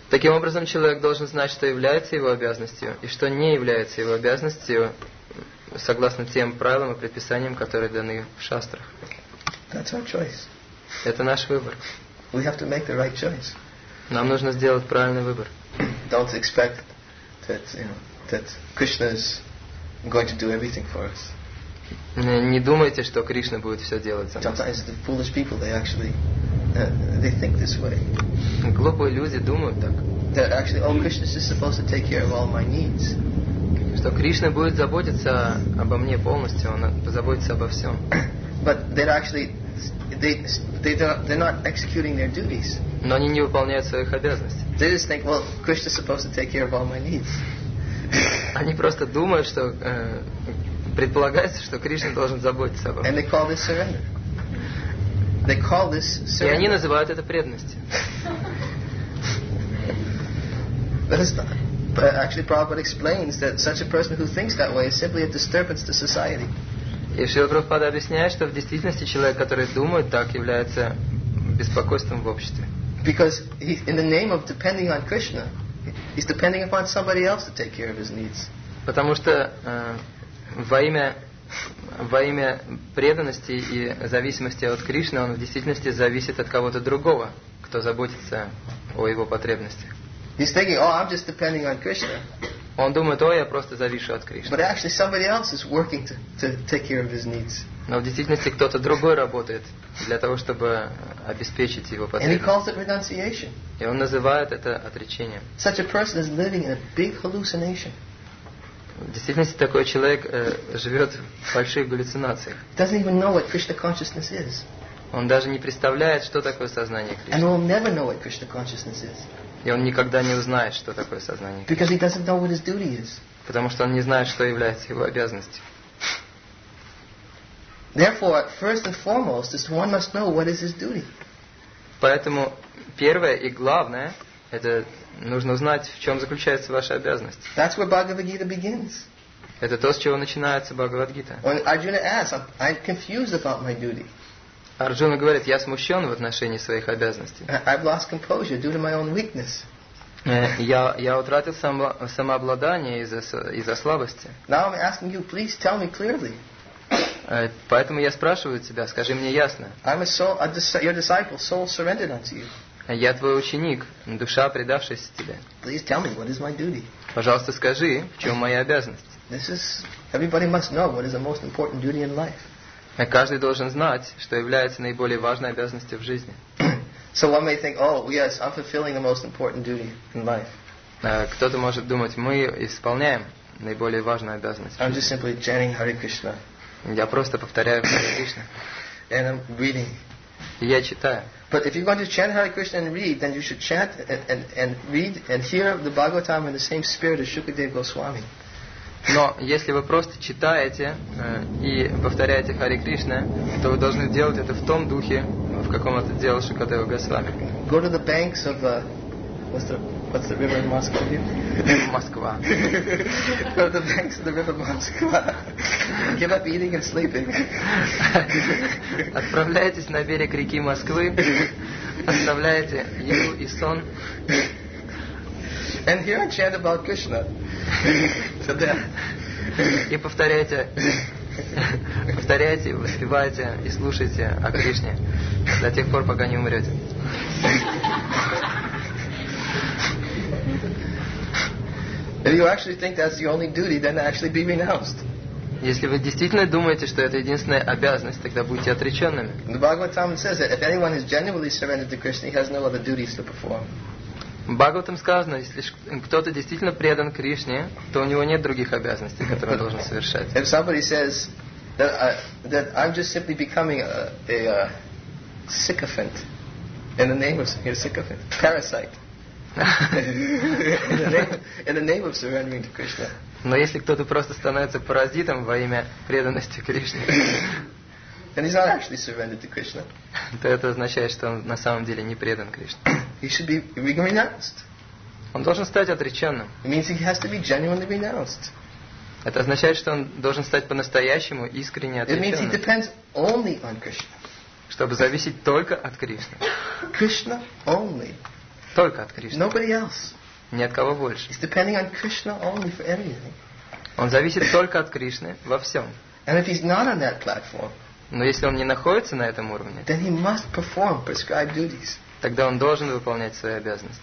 Таким образом, человек должен знать, что является его обязанностью и что не является его обязанностью, согласно тем правилам и предписаниям, которые даны в шастрах. That's our choice. Это наш выбор. We have to make the right choice. Нам нужно сделать правильный выбор. Don't expect that, you know, that Krishna is going to do everything for us. Не думайте, что Кришна будет все делать за нас. Sometimes the foolish people, they actually, uh, they think this way. Глупые люди думают так. That actually, oh, Krishna is just supposed to take care of all my needs. Что Кришна будет заботиться обо мне полностью, Он позаботится обо всем. But they're actually, they, they don't, they're not executing their duties. Но они не выполняют своих обязанностей. They just think, well, Krishna is supposed to take care of all my needs. Они просто думают, что э, предполагается, что Кришна должен заботиться обо And мне. they call this surrender. They call this И они surrender. называют это преданностью. But it's not. But actually, Prabhupada explains that such a person who thinks that way is simply a disturbance to society. И Шрила Прабхупада объясняет, что в действительности человек, который думает так, является беспокойством в обществе. Because he, in the name of depending on Krishna, he's depending upon somebody else to take care of his needs. Потому что э, во имя, во имя преданности и зависимости от Кришны он в действительности зависит от кого-то другого, кто заботится о его потребностях. He's thinking, oh, I'm just depending on Krishna. Он думает, о, я просто завишу от Кришны. But actually somebody else is working to, to take care of his needs. Но в действительности кто-то другой работает для того, чтобы обеспечить его And he потребности. calls it renunciation. И он называет это отречением. Such a person is living in a big hallucination. В действительности такой человек э, живет в больших галлюцинациях. He doesn't even know what Krishna consciousness is. Он даже не представляет, что такое сознание And Кришны. will never know what Krishna consciousness is. И он никогда не узнает, что такое сознание Кришны. Because he doesn't know what his duty is. Потому что он не знает, что является его обязанностью. Therefore, first and foremost, is one must know what is his duty. Поэтому первое и главное, это нужно узнать, в чем заключается ваша обязанность. That's where Bhagavad Gita begins. Это то, с чего начинается Бхагавад-гита. When Arjuna asks, I'm, I'm confused about my duty. Арджуна говорит, я смущен в отношении своих обязанностей. I- I've lost composure due to my own weakness. Э, Я, я утратил само- самообладание из-за, с- из-за слабости. Now I'm asking you, please tell me clearly. Э, Поэтому я спрашиваю тебя, скажи мне ясно. I'm a soul, a dis- your disciple, soul surrendered unto you. Я твой ученик, душа, предавшаяся тебе. Please tell me what is my duty. Пожалуйста, скажи, в чем моя обязанность. This is, everybody must know what is the most important duty in life. Э, Каждый должен знать, что является наиболее важной обязанностью в жизни. So one may think, oh, yes, I'm fulfilling the most important duty in life. Э, Кто-то может думать, мы исполняем наиболее важную обязанность. в I'm жизни. just simply chanting Hare Krishna. Я просто повторяю Харе Кришна. And I'm reading. И я читаю. But if you're going to chant Hare Krishna and read, then you should chant and, and, and read and hear the Bhagavatam in the same spirit as Shukadeva Goswami. Но если вы просто читаете э, и повторяете Харе Кришна, то вы должны делать это в том духе, в каком это делал Шукадева Госвами. Go to the banks of uh, what's the what's the river in Moscow? Москва. Go to the banks of the river Moscow. Give up eating and sleeping. Отправляйтесь на берег реки Москвы, оставляете еду и сон, And here I chant about Krishna. To them. и повторяйте, повторяйте, воспевайте и слушайте о Кришне до тех пор, пока не умрете. If you actually think that's the only duty, then actually be renounced. Если вы действительно думаете, что это единственная обязанность, тогда будьте отреченными. The Bhagavatam says that if anyone is genuinely surrendered to Krishna, he has no other duties to perform. В Бхагаватам сказано, если ш- кто-то действительно предан Кришне, то у него нет других обязанностей, которые он должен совершать. If somebody says that, I, that I'm just simply becoming a, a, uh sycophant in the name of a sycophant, parasite, in, the name, in the name of surrendering to Krishna, Но если кто-то просто становится паразитом во имя преданности Кришне, then he's not actually surrendered to Krishna. то это означает, что он на самом деле не предан Кришне. He should be renounced. Он должен стать отреченным. It means he has to be genuinely renounced. Это означает, что он должен стать по-настоящему искренне It means he отреченным, depends only on Krishna. чтобы зависеть только от Кришны. Krishna only. Только от Кришны. Nobody else. Ни от кого больше. He's depending on Krishna only for everything. Он зависит только от Кришны во всем. And if he's not on that platform, Но если он не находится на этом уровне, then he must perform prescribed duties. тогда он должен выполнять свои обязанности.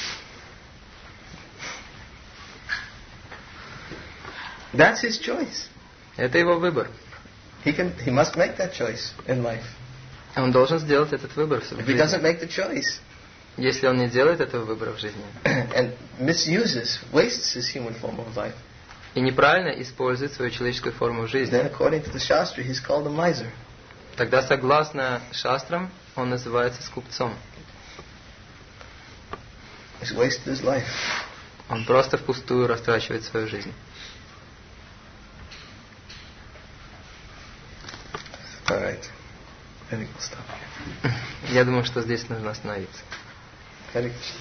That's his choice. Это его выбор. He can. He must make that choice in life. Он должен сделать этот выбор в If he жизни. doesn't make the choice Если он не делает этого выбора в жизни and misuses, wastes his human form of life, и неправильно использует свою человеческую форму в then жизни, according to the Shastra, he's called a miser. тогда, согласно шастрам, он называется скупцом. He's wasted his life. Он просто впустую растрачивает свою жизнь. All right. I think we'll stop here. Я думаю, что здесь нужно остановиться. Hare Krishna.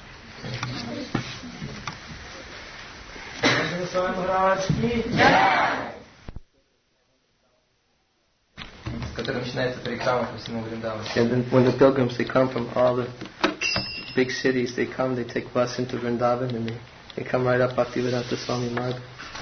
С которой начинается парикрама по всему Вриндавану. And then when the pilgrims, they come from all the big cities, they come, they take bus into Vrindavan, and they, they come right up Bhaktivedanta Swami Marg.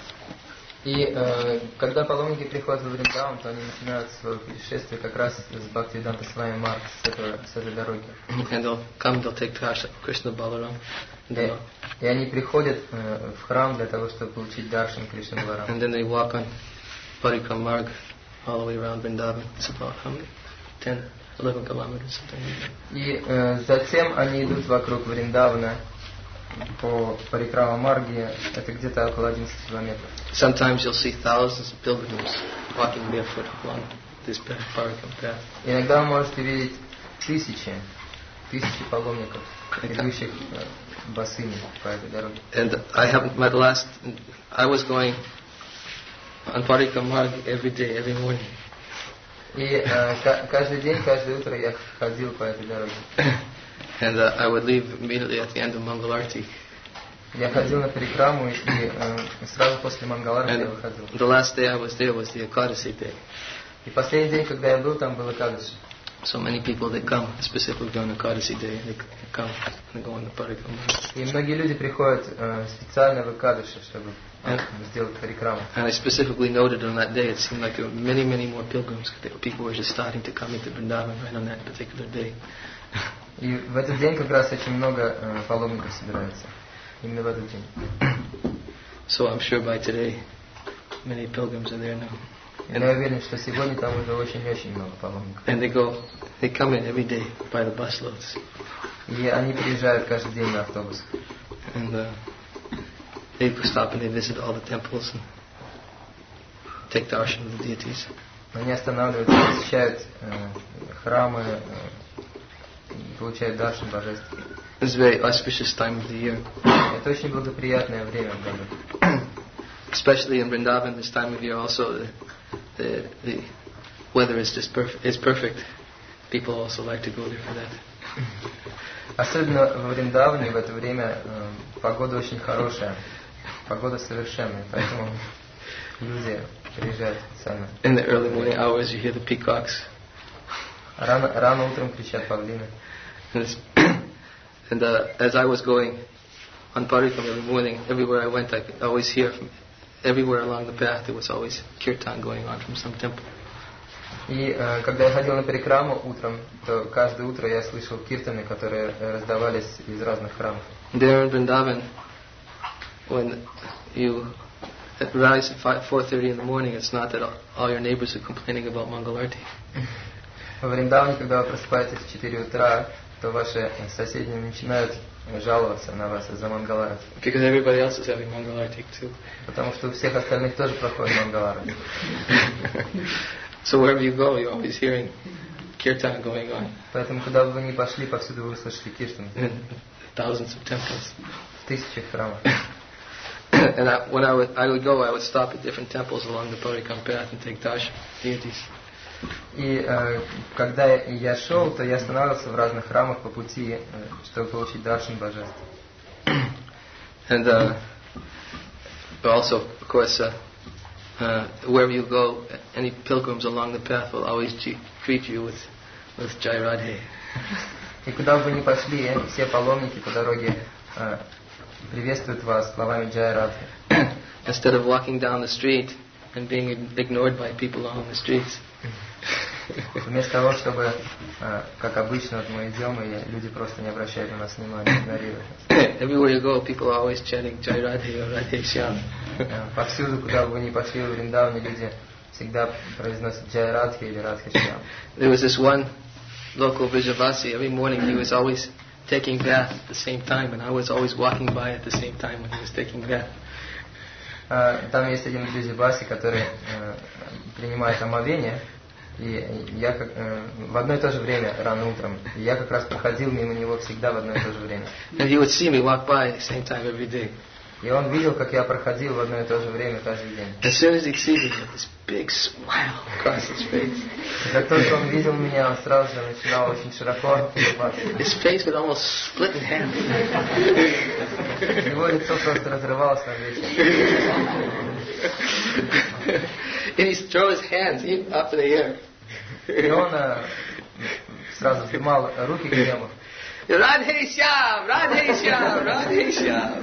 И э, когда паломники приходят в Вриндаван, то они начинают свое путешествие как раз с Бхактивиданта Свами Марг, с, этого, с этой дороги. And they'll come, they'll take Darshan of Krishna Balaram. And, И, they'll- и они приходят э, в храм для того, чтобы получить даршан Кришны Баларам. and then they walk on Parikram Marg all the way around Vrindavan. It's about how many? ten, eleven kilometers, something like that. И э, затем они идут вокруг Вриндавана по Парикрама Марге, это где-то около одиннадцати километров. Sometimes you'll see thousands of pilgrims walking barefoot along this path, Parikram path. Иногда вы можете видеть тысячи, тысячи паломников, идущих э, босыми по этой дороге. And I haven't, my last, I was going on Parikram Marg every day, every morning. И э, ка- каждый день, каждое утро я ходил по этой дороге. And uh, I would leave immediately at the end of Mangalarti. Я ходил на Парикраму и э, сразу после Мангаларти я And выходил. the last day I was there was the Ekadasi day. И последний день, когда я был там, был Экадаши. So many people, they come specifically on Ekadasi day, and they come and go on the Parikram Marg. И многие люди приходят э, специально в Экадаши, чтобы э, And, сделать Парикраму. and I specifically noted on that day, it seemed like there were many, many more pilgrims. People were just starting to come into Vrindavan right on that particular day. И в этот день как раз очень много э, паломников собирается. Именно в этот день. So I'm sure by today, many pilgrims are there now. И я уверен, что сегодня там уже очень-очень много паломников. And they go, they come in every day by the busloads. И они приезжают каждый день на автобус. And uh, they stop and they visit all the temples and take darshan of the deities. Они останавливаются, посещают э, храмы, э, и получают даршан божеств. It's a very auspicious time of the year. Это очень благоприятное время в году. Especially in Vrindavan, this time of year also, the, the, the weather is just perfect. It's perfect. People also like to go there for that. Особенно во Вриндаване в это время э, погода очень хорошая, погода совершенная, поэтому люди приезжают специально. In the early morning hours, you hear the peacocks. Рано, рано утром кричат павлины. And, it's and uh, as I was going on Parikram every morning, everywhere I went, I could always hear from everywhere along the path, there was always kirtan going on from some temple. И э, когда я ходил на Парикраму утром, то каждое утро я слышал киртаны, которые раздавались из разных храмов. There in Vrindavan, when you rise at four thirty in the morning, it's not that all, all your neighbors are complaining about Mangalarti. Во Вриндаване, когда вы просыпаетесь в четыре утра, то ваши соседи начинают жаловаться на вас из-за Мангаларати. Because everybody else is having Mangalarti too. Потому что у всех остальных тоже проходит Мангаларати. So wherever you go, you're always hearing kirtan going on. Поэтому, куда бы вы ни пошли, повсюду вы услышите киртан. In thousands of temples. В тысячах храмов. And I, when I would, I would go, I would stop at different temples along the Parikram path and take darshan deities. И э, когда я шел, то я останавливался в разных храмах по пути, э, чтобы получить даршан божеств. And uh, also, of course, uh, uh, wherever you go, any pilgrims along the path will always g- greet you with, with Jai Radhe. И куда бы вы ни пошли, все паломники по дороге э, приветствуют вас словами Джая Радхи. Instead of walking down the street and being ignored by people along the streets. Вместо того, чтобы, э, как обычно, вот мы идем, и люди просто не обращают на нас внимания, игнорируют нас. Everywhere you go, people are always chanting Jai Radhe or Radhe Shyam. Повсюду, куда бы вы ни пошли в Вриндаване, люди всегда произносят Джай Радхи или Радхи Шьям. There was this one local Vrijavasi. Every morning he was always taking bath at the same time, and I was always walking by at the same time when he was taking bath. Там есть один Вrijavasi, который э, принимает омовение, и я как, э, в одно и то же время, рано утром, и я как раз проходил мимо него всегда в одно и то же время. And he would see me walk by at the same time every day. И он видел, как я проходил в одно и то же время каждый день. As soon as he sees me, he had this big smile across his face. И как только он видел меня, он сразу же начинал очень широко улыбаться. His face would almost split in half. Его лицо просто разрывалось на две And he'd throw his hands up in the air. И он э, сразу вздымал руки к небу. Radhe Shyam, Radhe Shyam, Radhe Shyam.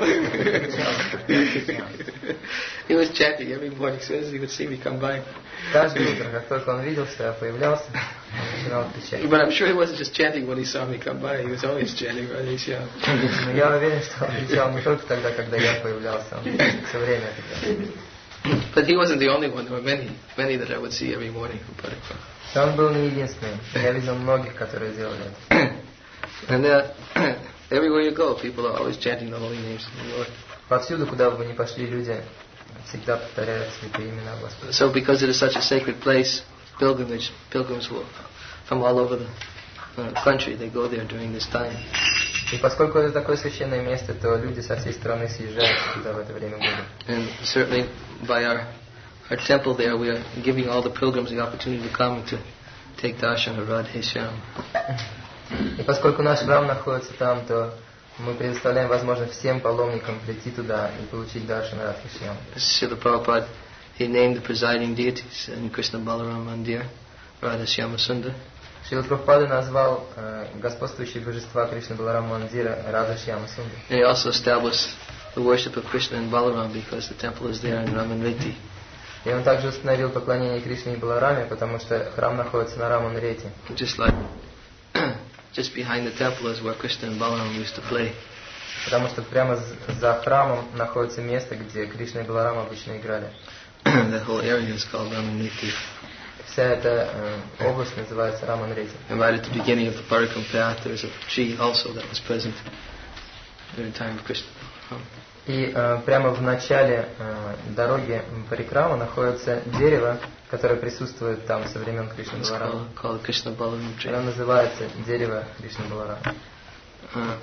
He was chanting every morning as soon as he would see me come by. Каждое утро, как только он видел, что я появлялся, он начинал кричать. But I'm sure he wasn't just chanting when he saw me come by. He was always chanting Radhe Shyam. Но я уверен, что он кричал не только тогда, когда я появлялся, он все время это. But he wasn't the only one. There were many, many that I would see every morning who put it from. Он был не единственным. Я видел многих, которые делали это. And uh, everywhere you go, people are always chanting the holy names of the Lord. Повсюду, куда бы вы ни пошли, люди всегда повторяют святые имена Господа. So because it is such a sacred place, pilgrimage, pilgrims will from all over the uh, country, they go there during this time. И поскольку это такое священное место, то люди со всей страны съезжают туда в это время года. And certainly by our our temple there, we are giving all the pilgrims the opportunity to come to take darshan of Radhe Shyam. И поскольку наш храм находится там, то мы предоставляем возможность всем паломникам прийти туда и получить даршан Радхи Шьям. Srila Prabhupada, he named the presiding deities in Krishna Balaram Mandir, Radha Shyama Sundar. Шрила Прабхупада назвал э, господствующие божества Кришны Баларам Мандира Радha Shyama Sundar. And he also established the worship of Krishna and Balaram because the temple is there in Ramanreti. И он также установил поклонение Кришне и Балараме, потому что храм находится на Раман-Рете. Just like just behind the temple is where Krishna and Balaram used to play. Потому что прямо за храмом находится место, где Кришна и Баларам обычно играли. That whole area is called Ramanreti. Вся эта э, область называется Раман-Рeti. And right at the beginning of the Parikram path, there's a tree also that was present during the time of Krishna. И э, прямо в начале э, дороги Парикрама находится дерево, которое присутствует там со времен Кришны It's Баларама. called, called Krishna Balaram tree. Оно называется дерево Кришны Баларама. Uh,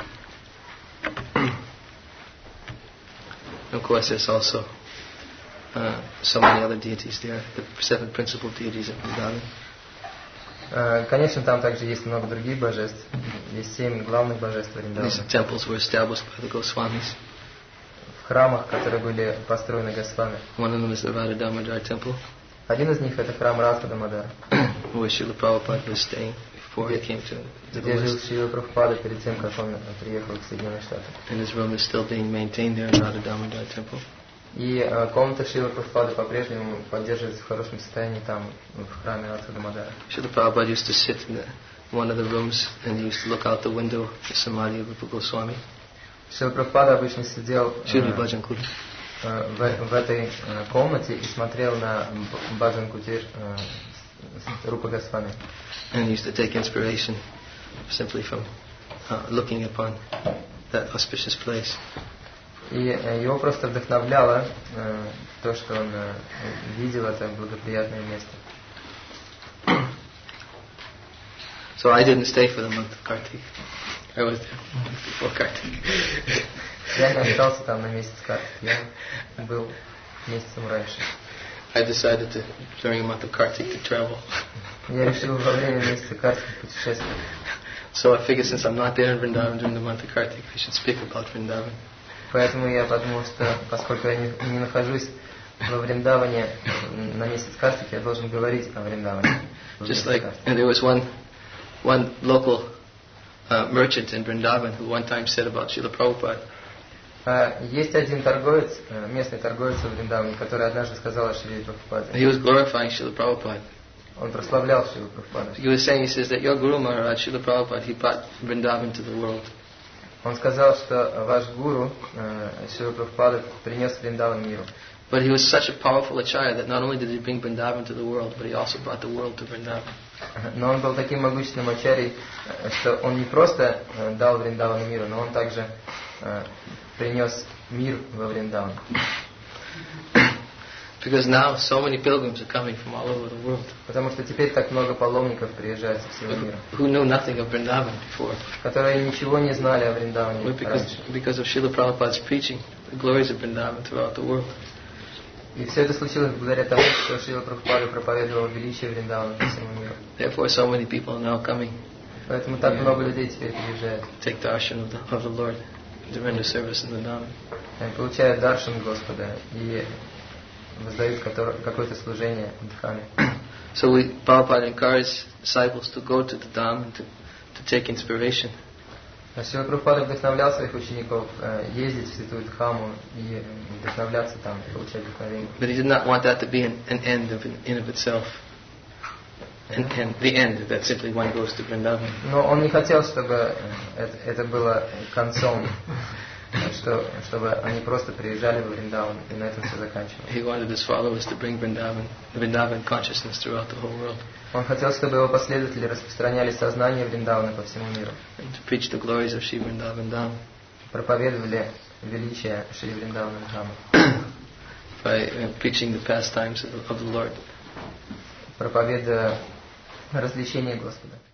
of course, there's also uh, so many other deities there, the seven principal deities of Vrindavan. Э, конечно, там также есть много других божеств. Есть семь главных божеств Вриндавана. These temples were established by the Goswamis. В храмах, которые были построены Госвами. One of them is the Radha Damodar temple, Один из них это храм Радха Дамодара, where Srila Prabhupada was staying before he came to, to the где жил West. Шрила Прабхупада перед тем, как он приехал в Соединенные Штаты. And his room is still being maintained there in Radha Damodar temple. И э, комната Шрила Прабхупады по-прежнему поддерживается в хорошем состоянии там, в храме Радха Дамодара. Srila Prabhupada used to sit in the, one of the rooms and he used to look out the window, the Samadhi of Rupa Goswami. Шрила Прабхупада обычно сидел Shri э, Bhajan Kutir. э, в, в этой э, комнате и смотрел на Баджан Кутир э, Рупа Госвами. And he used to take inspiration simply from uh, looking upon that auspicious place. И э, его просто вдохновляло э, то, что он э, видел это благоприятное место. So I didn't stay for the month of Kartik. I was there before Kartik. Я не остался там на месяц Картик, я был месяцем раньше. I decided to, during the month of Kartik, to travel. Я решил во время месяца Картик путешествовать. So I figured since I'm not there in Vrindavan during the month of Kartik, I should speak about Vrindavan. Поэтому я подумал, что поскольку я не, не нахожусь во Вриндаване на месяц Картики, я должен говорить о Вриндаване. Just like, and there was one, one local uh, merchant in Vrindavan who one time said about Srila Prabhupada. Есть один торговец, местный торговец в Вриндаване, который однажды сказал о Шриле Прабхупаде. He was glorifying Srila Prabhupada. Он прославлял Шрилу Прабхупаду. He was saying, he says that your Guru Maharaj, Srila Prabhupada, he brought Vrindavan to the world. Он сказал, что ваш гуру Шрила Прабхупада принес Вриндаван миру. But he was such a powerful acharya that not only did he bring Vrindavan to the world, but he also brought the world to Vrindavan. Но он был таким могущественным ачарьей, что он не просто дал Вриндаван миру, но он также принес мир во Вриндаван. Because now so many pilgrims are coming from all over the world. Потому что теперь так много паломников приезжают со всего мира. Who knew nothing of Vrindavan before. Которые ничего не знали о Вриндаване раньше. Because of Srila Prabhupada's preaching, the glories of Vrindavan throughout the world. И все это случилось благодаря тому, что Шрила Прабхупада проповедовал величие Вриндавана по всему миру. Therefore, so many people are now coming. Поэтому так много людей теперь приезжают. Take darshan of the, of the Lord, to render service in Vrindavan. Они получают даршан Господа и воздают какое-то служение в Дхаме. So we, Prabhupada encouraged disciples to go to the Dham and to, to take inspiration. Шрила Прабхупада вдохновлял своих учеников ездить в Святую Дхаму и вдохновляться там, получать вдохновение. But he did not want that to be an, an end of, in of itself. And, and the end, that simply one goes to Vrindavan. Но он не хотел, чтобы это, это было концом, что, чтобы они просто приезжали в Вриндаван и на этом все заканчивалось. He wanted his followers to bring Vrindavan, Vrindavan consciousness throughout the whole world. Он хотел, чтобы его последователи распространяли сознание Вриндавана по всему миру. And to preach the glories of Shri Vrindavan Dham. Проповедовали величие Шри Вриндавана Дхама. By uh, preaching the pastimes of the, of the Lord. Проповедуя развлечение Господа.